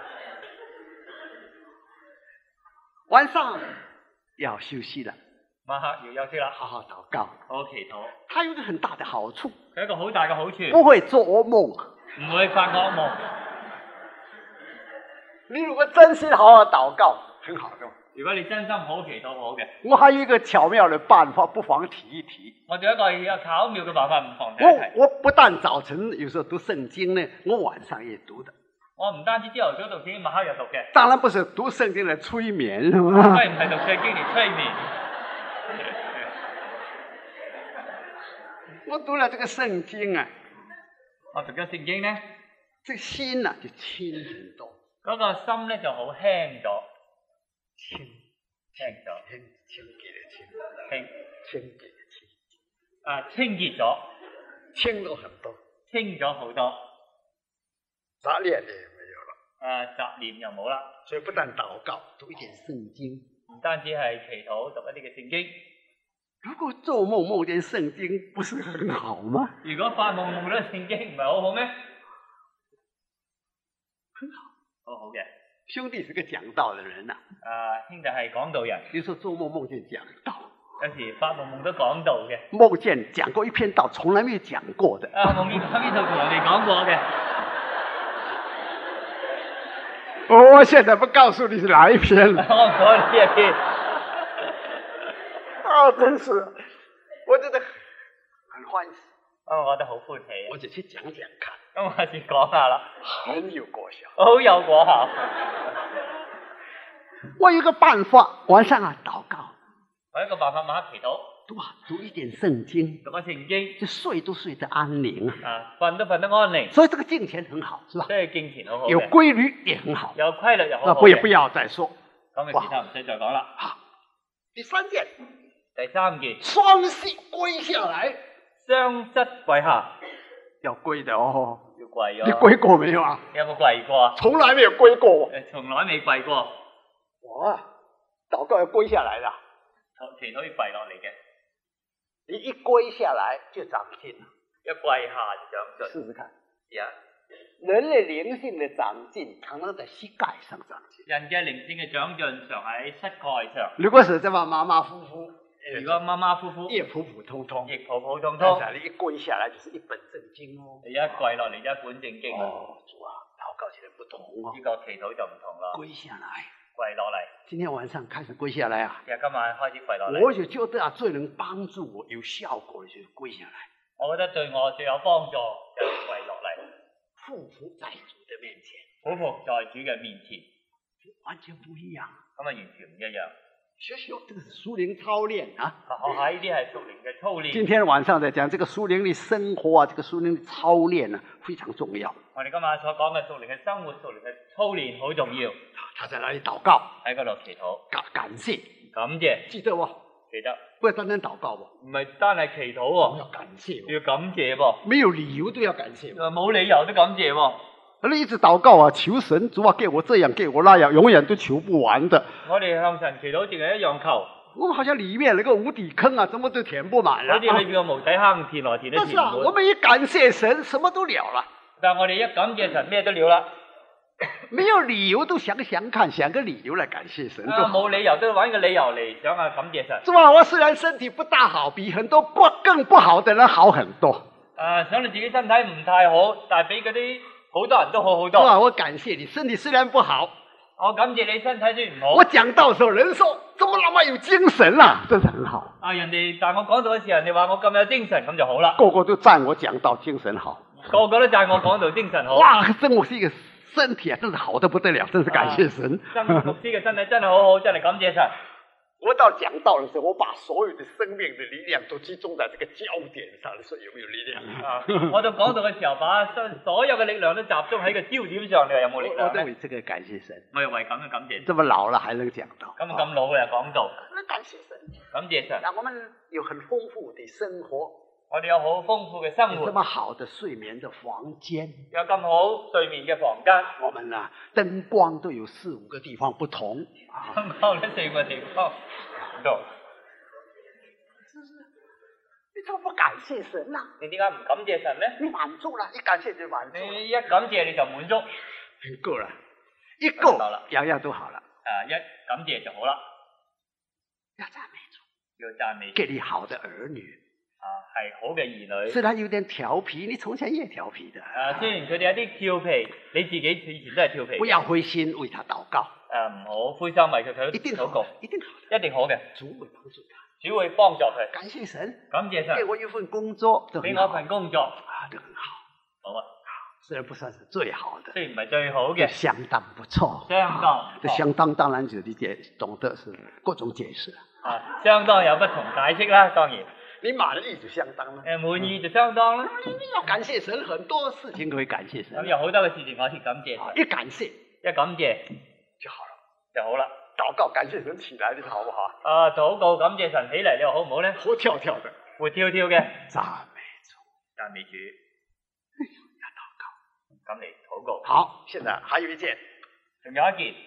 晚上要休息了，
晚黑要休息啦，
好好禱告，
好好祈禱。
它有一個很大的好處，
有一個好大嘅好處，
不會做噩夢，
唔會發惡夢。
你如果真心好好禱告，很好的。
如果你真心好祈禱好嘅，
我還有一個巧妙的辦法，不妨提一提。
我仲有一個有巧妙嘅辦法，唔妨提一提。
我我不但早晨有時候讀聖經呢，我晚上也讀的。
我唔單止朝頭早讀聖經，晚黑又讀嘅。
當然不是讀聖經嚟催眠，係嘛？
當然唔係讀聖經嚟催眠。
我讀了這個聖經啊，
我讀咗聖經呢，
這個心啊就輕很多，
嗰個心咧就好輕咗，
輕
輕咗，
輕清潔的清，
輕
清潔的清，
啊清潔咗，
清咗很多，
清咗好多，
雜念也沒有了，
啊雜念又冇啦，
所以不但禱告，讀一點聖經。
唔單止係祈禱，讀一啲嘅聖經。
如果做夢夢見聖經，不是很好嗎？
如果發夢夢到聖經，唔係好好咩？
很好，
好好嘅。
兄弟是個講道的人啊。
啊，兄弟係講道人。
有時候做夢夢見講道。
有時發夢夢都講道嘅。
夢見講過一篇道，從來沒有講過的。
啊，夢見講呢度從來未講過嘅。
我現在不告訴你是哪一篇了。
我唔講呢一篇。
啊，真是，我覺得很歡喜。
啊，我覺得好歡喜。
我就去講講看。
咁我先講下啦。
很有果效。
好有果效。
我有個辦法，晚上啊禱告。
我有一個辦法，晚黑祈禱。
讀啊，讀一點聖經。
讀下聖經。
就睡都睡得安寧啊。
啊，瞓都瞓得安寧。
所以這個敬虔很好，是吧？
所以敬虔好好。
有規律也很好。
有規律又好好。
那不也不要再說。
咁嘅其他唔使再講啦。
好，第三件。
第三件。
雙膝跪下來。
雙膝跪下。
要跪的哦。
要跪咗。
你跪過沒有啊？
有冇跪過？
從來沒有跪過。
誒，從來未跪過。
哇，禱告要跪下來的。
祈禱要跪落嚟嘅。
你一跪下來就長進了。
一跪下就長進。
試試看。
試下。
人類靈性的長進，常常在膝蓋上長進。
人嘅靈性嘅長進，常喺膝蓋上。
如果是這麼馬馬虎虎，
如果馬馬虎虎，
亦普普通通，
亦普普通通。
你一跪下來就是一本正經哦。
你一跪落嚟一本正經。
哦，主啊，禱告起來不同哦。
呢個祈禱就唔同啦。
跪下來。
跪落嚟。
今天晚上開始跪下來啊！
今日今晚開始跪落嚟。
我就覺得啊，最能幫助我有效果就是跪下來。
我覺得對我最有幫助就係跪落嚟。
匍匐在主的面前。
匍匐在主嘅面前。
完全不一樣。
咁啊，完全唔一樣。
學學，這個是屬靈操練啊！
學下呢啲係屬靈嘅操練。
今天晚上在講這個屬靈的生活啊，這個屬靈的操練啊，非常重要。
我哋今晚所講嘅屬靈嘅生活、屬靈嘅操練好重要。
他在那裡禱告，
喺嗰度祈禱，
感感謝，
感謝，
記得喎，
記得。
不係單單禱告喎，
唔係單係祈禱喎，
要感謝，
要感謝噃。
沒有理由都要感謝。
冇理由都感謝喎。
你一直禱告啊，求神主啊，給我這樣，給我那樣，永遠都求不完的。
我哋向神祈禱，淨係一樣求。
我們好像裡面那個無底坑啊，怎麼都填不滿了。
好似裏邊個無底坑填來填都填唔滿。但是
啊，我們一感謝神，什麼都了了。
但係我哋一感謝神，咩都了啦。
沒有理由都想想看，想個理由來感謝神。
啊，冇理由都揾個理由嚟想下感謝神。
是吧？我雖然身體不大好，比很多不更不好的人好很多。
啊，想你自己身體唔太好，但係比嗰啲好多人都好好多。
是吧？我感謝你，身體雖然不好。
我感謝你身體雖然唔好。
我講道的時候，人說怎麼那麼有精神啊，真是很好。
啊，人哋但我講道嘅時候，人哋話我咁有精神，咁就好啦。
個個都讚我講道精神好。
個個都讚我講道精神好。
哇，真我是一個身體啊，真是好得不得了，真是感謝神。
曾牧師嘅身體真係好好，真係感謝神。
我到講道的時候，我把所有的生命的力量都集中在這個焦點上，你說有沒有力量啊？
我到講道嘅時候，把所有嘅力量都集中喺個焦點上，你話有冇力量？
我都為這個感謝神。
我又為咁嘅感謝。
這麼老了還能講道？
咁咁老嘅又講道？
那感謝神。
感謝神。
那我們有很豐富的生活。
我哋有好豐富嘅生活。
這麼好的睡眠的房間。有
咁好睡眠嘅房間。
我們啊，燈光都有四五個地方不同。
燈光呢四五個地方。是不是？
你怎麼不感謝神啊？
你點解唔感謝神呢？
你滿足了，一感謝就滿足。
你一感謝你就滿足。
夠了，一夠，樣樣都好了。
啊，一感謝就好啦。
要讚美主，
要讚美。
給你好的兒女。
啊，係好嘅兒女。
雖然有點調皮，你從前也調皮的。
啊，雖然佢哋有啲調皮，你自己以前都係調皮。
不要灰心，為他禱告。
誒，唔好灰心，為佢佢禱告，
一定好，
一定好嘅。
主會幫助他，
主會幫助佢。
感謝神，
感謝神，
給我一份工作，
俾我份工作，
啊，都很好。
好啊，
雖然不算是最好的，
雖然唔係最好嘅，
相當不錯。
相當，
這相當當然就理解懂得是各種解釋。
啊，相當有不同解釋啦，當然。
你滿意就相當啦。
誒，滿意就相當啦。
你要感謝神，很多事情可以感謝神。
咁有好多嘅事情可以感謝神。
一感謝，
一感謝
就好了，
就好啦。
禱告感謝神起來，你好不好？
啊，禱告感謝神起嚟，你話好唔好咧？
活跳跳的，
活跳跳嘅。
讚美主，
讚美主。
要禱告，
咁嚟禱告。
好，現在還有一件，
仲有一件。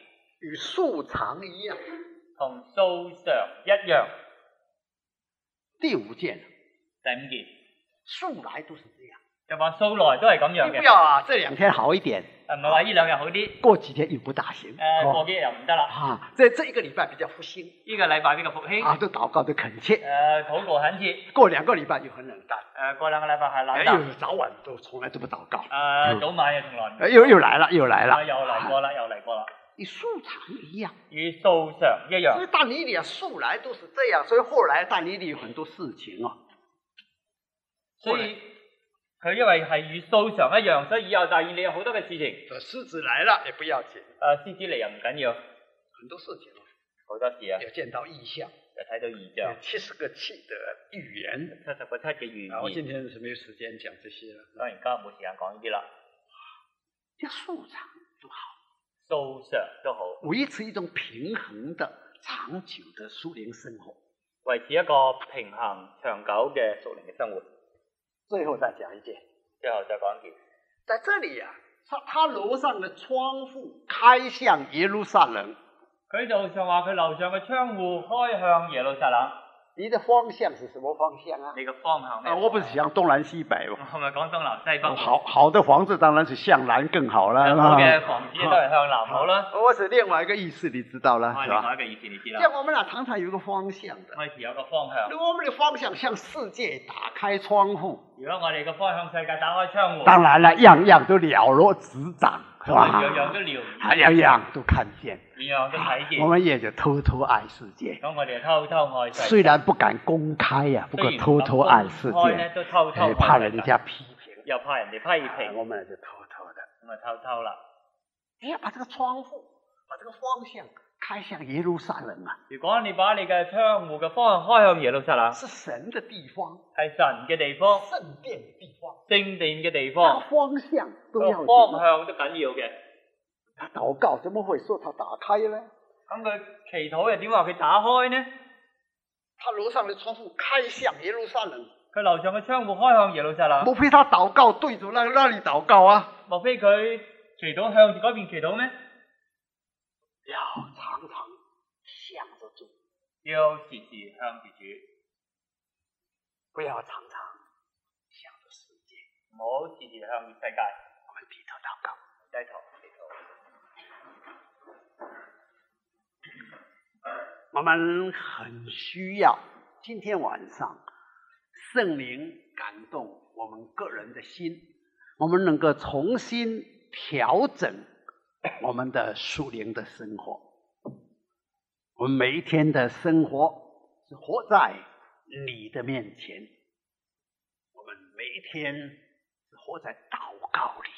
与素常一样。
同素常一樣。
第五件，
第五件，
素來都是這樣。
就話素來都係咁樣嘅。
你不要啊，這兩天好一點。
誒唔係話呢兩日好啲，
過幾天又不大行。
誒過幾日又唔得啦。
啊，這這一個禮拜比較復興。
呢個禮拜比較復興。
啊，都禱告都懇切。
誒禱告懇切。
過兩個禮拜又很冷淡。
誒過兩個禮拜係冷淡。
又早晚都從來都不禱告。
誒早晚又從來唔。
又又來了，又來了。
又嚟過啦，又嚟過啦。
與素常一樣。
與素常一樣。
所以但以理啊，素來都是這樣，所以後來但以理有很多事情啊。
所以佢因為係與素常一樣，所以以後但以理有好多嘅事情。
獅子來了也不要緊。
誒獅子嚟又唔緊要。
很多事情啊。
好多事啊。
有見到異象。
又睇到異象。
七十個七的預言。
七十個七嘅預言。
我今天是沒有時間講這些了。
當然今日冇時間講呢啲啦。
這素常都好。
素常都好，
維持一種平衡的長久的屬靈生活，
維持一個平衡長久嘅屬靈嘅生活。
最後再講一件，
最後再講一件，
在這裏啊，他他樓上的窗戶開向耶路撒冷。
佢度上話佢樓上嘅窗戶開向耶路撒冷。
你的方向是什麼方向啊？
你個方向咩？
啊，我不是想東南西北喎。
我咪講東南西北。
好好的房子當然是向南更好啦。
好嘅房子都係向南好啦。
我是另外一個意思，你知道啦，
係吧？另外一個意思你知啦。
像我們倆常常有一個方向的。
我哋有個方向。
如果我們的方向向世界打開窗戶，
如果我哋個方向世界打開窗戶，
當然啦，樣樣都了若指掌，是吧？
樣樣都了，
樣樣都看見，
樣樣都睇見。
我們也就偷偷愛世界。
咁我哋偷偷愛世界。
雖然不敢公開呀，不過偷偷愛世界，
都偷偷
怕人家批評，
又怕人哋批評，
我們就偷偷的，
咁啊偷偷啦。
你要把這個窗戶，把這個方向開向耶路撒冷啊！
如果你把你嘅窗戶嘅方向開向耶路撒冷，
是神的地方，
係神嘅地方，
聖殿的地方，
聖殿嘅地方，
方向都要
方向都緊要嘅。
他禱告怎麼會說他打開呢？
咁佢祈禱又點話佢打開呢？
他樓上的窗戶開向耶路撒冷，
佢樓上嘅窗戶開向耶路撒冷。
莫非他禱告對着那那裏禱告啊？
莫非佢祈禱向住嗰邊祈禱咩？
要常常向着主，
要時時向住主，
不要常常向着世界，
唔好時時向住世界。
我們低頭禱告，
低頭祈禱。
我們很需要今天晚上聖靈感動我們個人的心，我們能夠重新調整我們的屬靈的生活。我們每一天的生活是活在你的面前，我們每一天是活在禱告裏，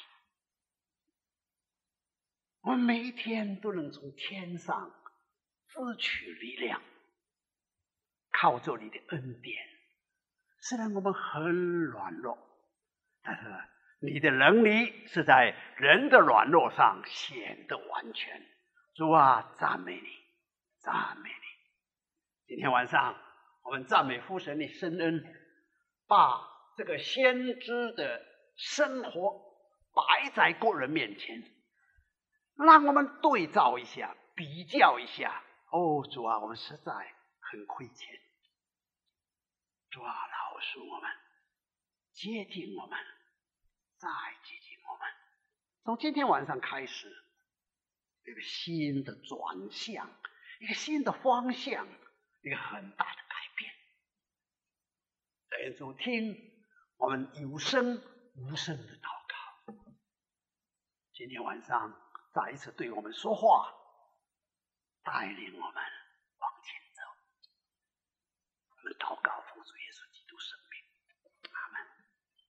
我們每一天都能從天上支取力量，靠着你的恩典。雖然我們很軟弱，但是你的能力是在人的軟弱上顯得完全。主啊，讚美你，讚美你！今天晚上我們讚美父神的深恩，把這個先知的生活擺在個人面前，讓我們對照一下，比較一下。哦，主啊，我們實在很虧欠。主啊，饒恕我們，接近我們，再接近我們。從今天晚上開始，一個新的轉向，一個新的方向，一個很大的改變。願主聽我們有聲無聲的禱告。今天晚上再一次對我們說話，帶領我們。